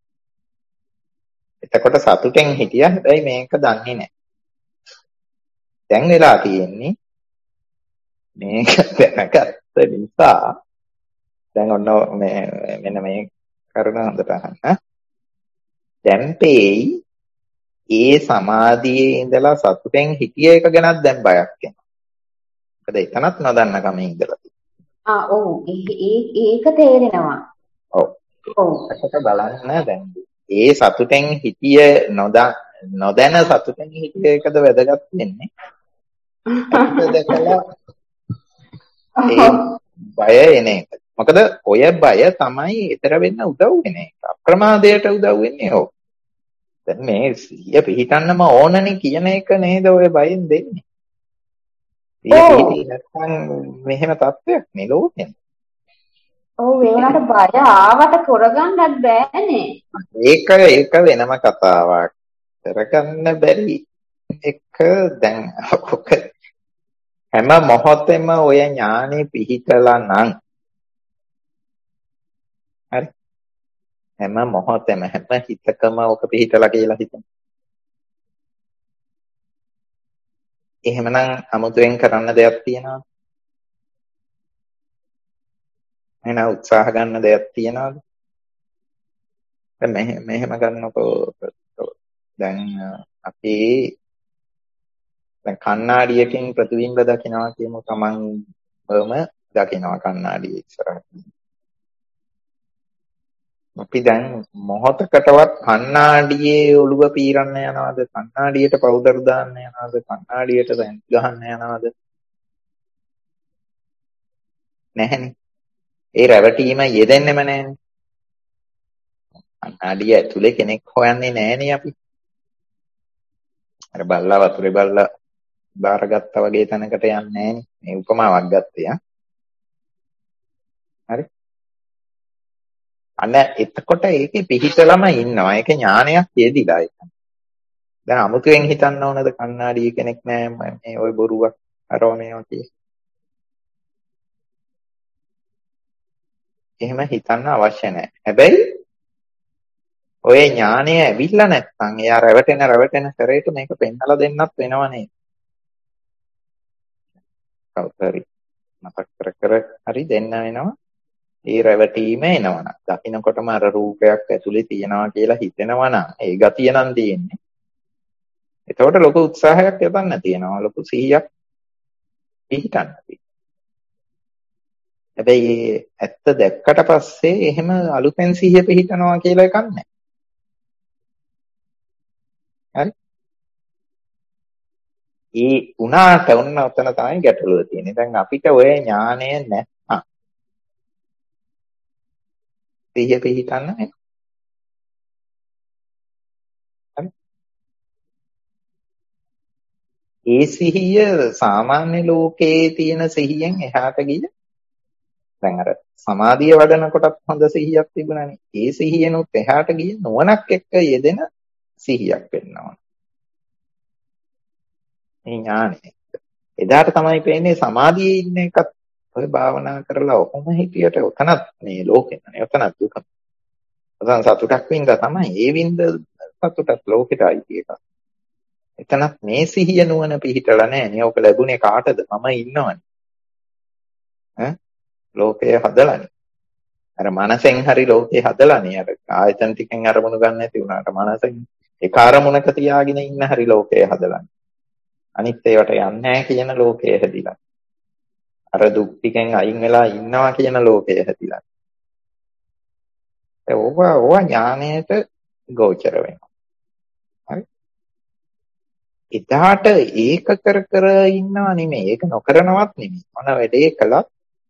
එතකොට සතුටෙන් හිටියා. හැබැයි මේක දන්නේ නැහැ. දැන් වෙලා තියෙන්නේ මේක දැනගත්ත නිසා දැන් ඔන්න මෙන්න මේ කරුණ හොඳට අහන්න. දැන් තේයි ඒ සමාධියේ ඉඳලා සතුටෙන් හිටිය එක ගැනත් දැන් බයක් එනවා. මොකද එතනත් නොදන්න කමේ ඉඳලා තියෙනවා. ඔව් ඒක තේරෙනවා. ඔව්. ඒකට බලන්න දැන් ඒ සතුටෙන් හිටිය නොදැන සතුටෙන් හිටිය එකද වැදගත් වෙන්නේ. අපිට දැකලා ඒ බය එන එක. මොකද ඔය බය තමයි ඊතර වෙන්න උදව් වෙන එක. අප්‍රමාදයට උදව් වෙන්නේ ඕක. දැන් මේ සිහිය පිහිටන්නම ඕනනේ කියන එක නේද ඔය බයෙන් දෙන්නේ. සිහිය පිහිටි නැත්නම් මෙහෙම තත්ත්වයක් නේ ලෝකෙ. ඔව් ඒ වුණාට බය ආවට කරගන්නත් බෑනේ. ඒක වෙනම කතාවක්. කරගන්න බැරි එක දැන් ඔක හැම මොහොතෙම ඔය ඥානෙ පිහිටලා නම් හරි හැම මොහොතෙම හැම හිතකම ඔක පිහිටලා කියලා හිතන්න. එහෙමනම් අමුතුවෙන් කරන්න දෙයක් තියෙනවද? එහෙනම් උත්සාහ ගන්න දෙයක් තියෙනවද? දැන් මෙහෙම ගන්නකො දැන් අපි දැන් කණ්ණාඩියකින් ප්‍රතිබිම්බ දකිනවා කියමු. තමන්වම දකිනවා කණ්ණාඩියේ ඉස්සරහට. අපි දැන් මොහොතකටවත් කණ්ණාඩියේ ඔළුව පීරන්න යනවද? කණ්ණාඩියට පවුඩර් දාන්න යනවද? කණ්ණාඩියට දැන් ගහන්න යනවද? නැහැනේ. ඒ රැවටීම යෙදෙන්නෙම නැහැනේ. කණ්ණාඩිය ඇතුලේ කෙනෙක් හොයන්නේ නැහැනේ අපි. අර බල්ලා වතුරේ බල්ලා බාරගත්තා වගේ තැනකට යන්නේ නැහැනේ. මේ උපමාවක් ගත්තේ හරි. අන්න එතකොට ඒකේ පිහිටලම ඉන්නවා. ඒක ඥානයක් යෙදිලා ඒක. දැන් අමුතුවෙන් හිතන්න ඕනද කණ්ණාඩිය කෙනෙක් නෑ මේ ওই බොරුවක් අරව මේවා කිය. එහෙම හිතන්න අවශ්‍ය නෑ. හැබැයි ඔය ඥානය ඇවිල්ලා නැත්නම් එයා රැවටෙන කරේට මේක පෙන්නලා දෙන්නත් වෙනවනේ. කවුරුහරි මතක් කර හරි දෙන්න වෙනවා. ඒ රැවටීම එනවනම් දකින්නකොටම අර රූපයක් ඇතුලේ තියනවා කියලා හිතෙනවනම් ඒ ගතිය නම් තියෙන්නේ. එතකොට ලොකු උත්සාහයක් යොදන්න තියෙනවා. ලොකු සිහියක් පිහිටන්න තියෙනවා. හැබැයි ඇත්ත දැක්කට පස්සේ එහෙම අලුතෙන් සිහිය පිහිටනවා කියලා එකක් නැහැ. හරි? ඒ උනාට ඔන්න ඔතන තමයි ගැටලුව තියෙන්නේ. දැන් අපිට ඔය ඥානය නැත්නම් සිහිය පිහිටන්න නැහැ. හරි? ඒ සිහිය සාමාන්‍ය ලෝකයේ තියෙන සිහියෙන් එහාට ගිය දැන් අර සමාධිය වඩනකොටත් හොඳ සිහියක් තිබුණානේ. ඒ සිහියනොත් එහාට ගිය නුවණක් එක්ක යෙදෙන සිහියක් වෙනවා. මේ ඥානය. එදාට තමයි පේන්නේ සමාධියේ ඉන්න එකත් ඔය භාවනා කරලා ඔහොම හිටියට උතනත් මේ ලෝකෙන්නේ උතනත් දුක. උතන සතුටක් වින්දා තමයි. ඒ වින්ද සතුටත් ලෝකෙට අයිති එකක්. එතනත් මේ සිහිය නුවණ පිහිටලා නැහැ නේ. ඔක ලැබුණේ කාටද? මම ඉන්නවනේ. ලෝකය හදලානේ. අර මනසෙන් හරි ලෝකේ හදලානේ. අර ආයතන ටිකෙන් අරමුණු ගන්න නැති වුණාට මනසෙන් ඒ කාර්මුණක තියාගෙන ඉන්න හරි ලෝකය හදලානේ. අනිත් ඒවට යන්නේ නැහැ කියන ලෝකය හැදිලා. අර දුක් ටිකෙන් අයින් වෙලා ඉන්නවා කියන ලෝකය හැදිලා. ඒ ඕවා ඥාණයට ගෝචර වෙනවා. හරි? එදාට ඒක කර ඉන්නව නෙමෙයි. ඒක නොකරනවත් නෙමෙයි. මොන වැඩේ කළත්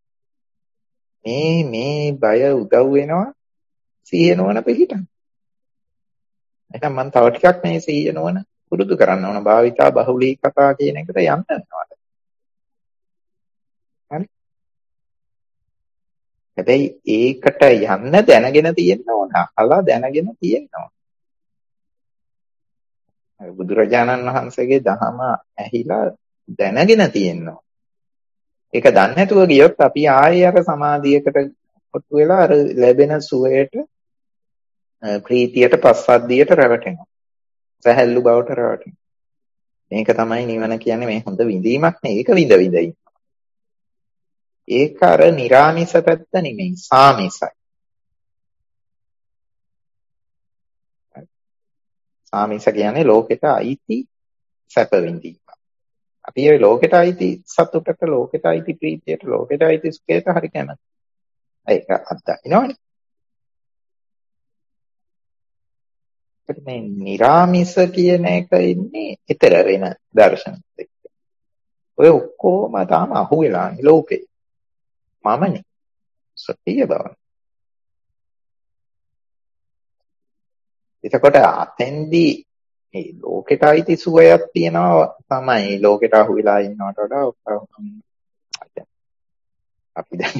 මේ බය උදව් වෙනවා සිහිය නොවන පිළිටන්. එහෙනම් මම තව ටිකක් මේ සිහිය නොවන පුරුදු කරන්න ඕන. භාවිතා බහුලී කතා කියන එකට යන්න යනවා. හරි? හැබැයි ඒකට යන්න දැනගෙන තියෙන්න ඕන. අහලා දැනගෙන තියෙන්න ඕන. බුදුරජාණන් වහන්සේගේ දහම ඇහිලා දැනගෙන තියෙන්න ඕන. ඒක දන්නේ නැතුව ගියොත් අපි ආයෙ අර සමාධියකට කොටු වෙලා අර ලැබෙන සුවයට ප්‍රීතියට පස්සද්ධියට රැවටෙනවා. සැහැල්ලු බවට රැවටෙනවා. මේක තමයි නිවන කියන්නේ මේ හොඳ විඳීමක් නේ. ඒක විඳ විඳ ඉන්නවා. ඒක අර නිරාමිස පැත්ත නෙමෙයි සාමිසයි. සාමිස කියන්නේ ලෝකෙට අයිති සැප විඳීම. අපි ඒ ලෝකෙට අයිති සතුටට, ලෝකෙට අයිති ප්‍රීතියට, ලෝකෙට අයිති සුඛයට හරි කැමති. ඒක අත්දකින්නවනේ. මේ නිරාමිස කියන එක ඉන්නේ ඊතර වෙන දර්ශනෙත් එක්ක. ඔය ඔක්කොම තාම අහුවෙලා ලෝකේ. මමනේ. සත්‍ය බව. එතකොට අතෙන්දී මේ ලෝකෙට අයිති සුවයක් තියනවා තමයි. ලෝකෙට අහුවෙලා ඉන්නවට වඩා අපි දැන්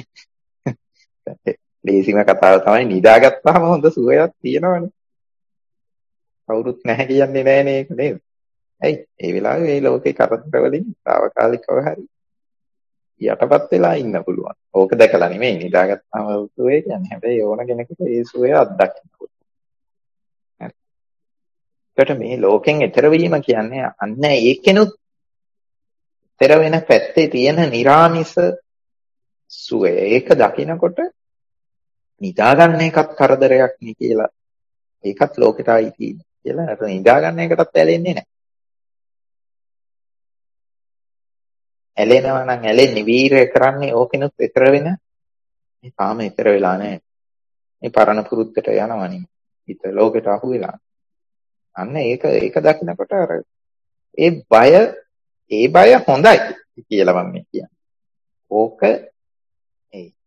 ලේසිම කතාව තමයි නිදාගත්තාම හොඳ සුවයක් තියෙනවනේ. කවුරුත් නැහැ කියන්නේ නෑනේ ඒක නේද? ඇයි? ඒ වෙලාවේ මේ ලෝකේ කරදර වලින් తాවකාලිකව හරි යටපත් වෙලා ඉන්න පුළුවන්. ඕක දැකලා නෙමෙයි නිදාගත්තාම සුවේ කියන්නේ. හැබැයි ඕන කෙනෙකුට ඒ සුවය අත්දකින්න පුළුවන්. හරි. මේ ලෝකෙන් එතර වීම කියන්නේ අන්න ඒකෙනුත් එතර වෙන පැත්තේ තියෙන නිරාමිස සුවය. ඒක දකිනකොට නිදාගන්න එකත් කරදරයක් නේ කියලා. ඒකත් ලෝකෙට ආйти කියලා අර නිදාගන්න එකටත් ඇලෙන්නේ නැහැ. ඇලෙනවා නම් ඇලෙන්නේ වීරය කරන්නේ ඕකෙනුත් ඈතර වෙන. මේ තාම ඈතර වෙලා නැහැ. මේ පරණ පුරුද්දට යනවනේ. හිත ලෝකෙට අහු වෙලා. අන්න ඒක දකිනකොට අර ඒ බය හොඳයි කියලා මම කියන්නේ. ඕක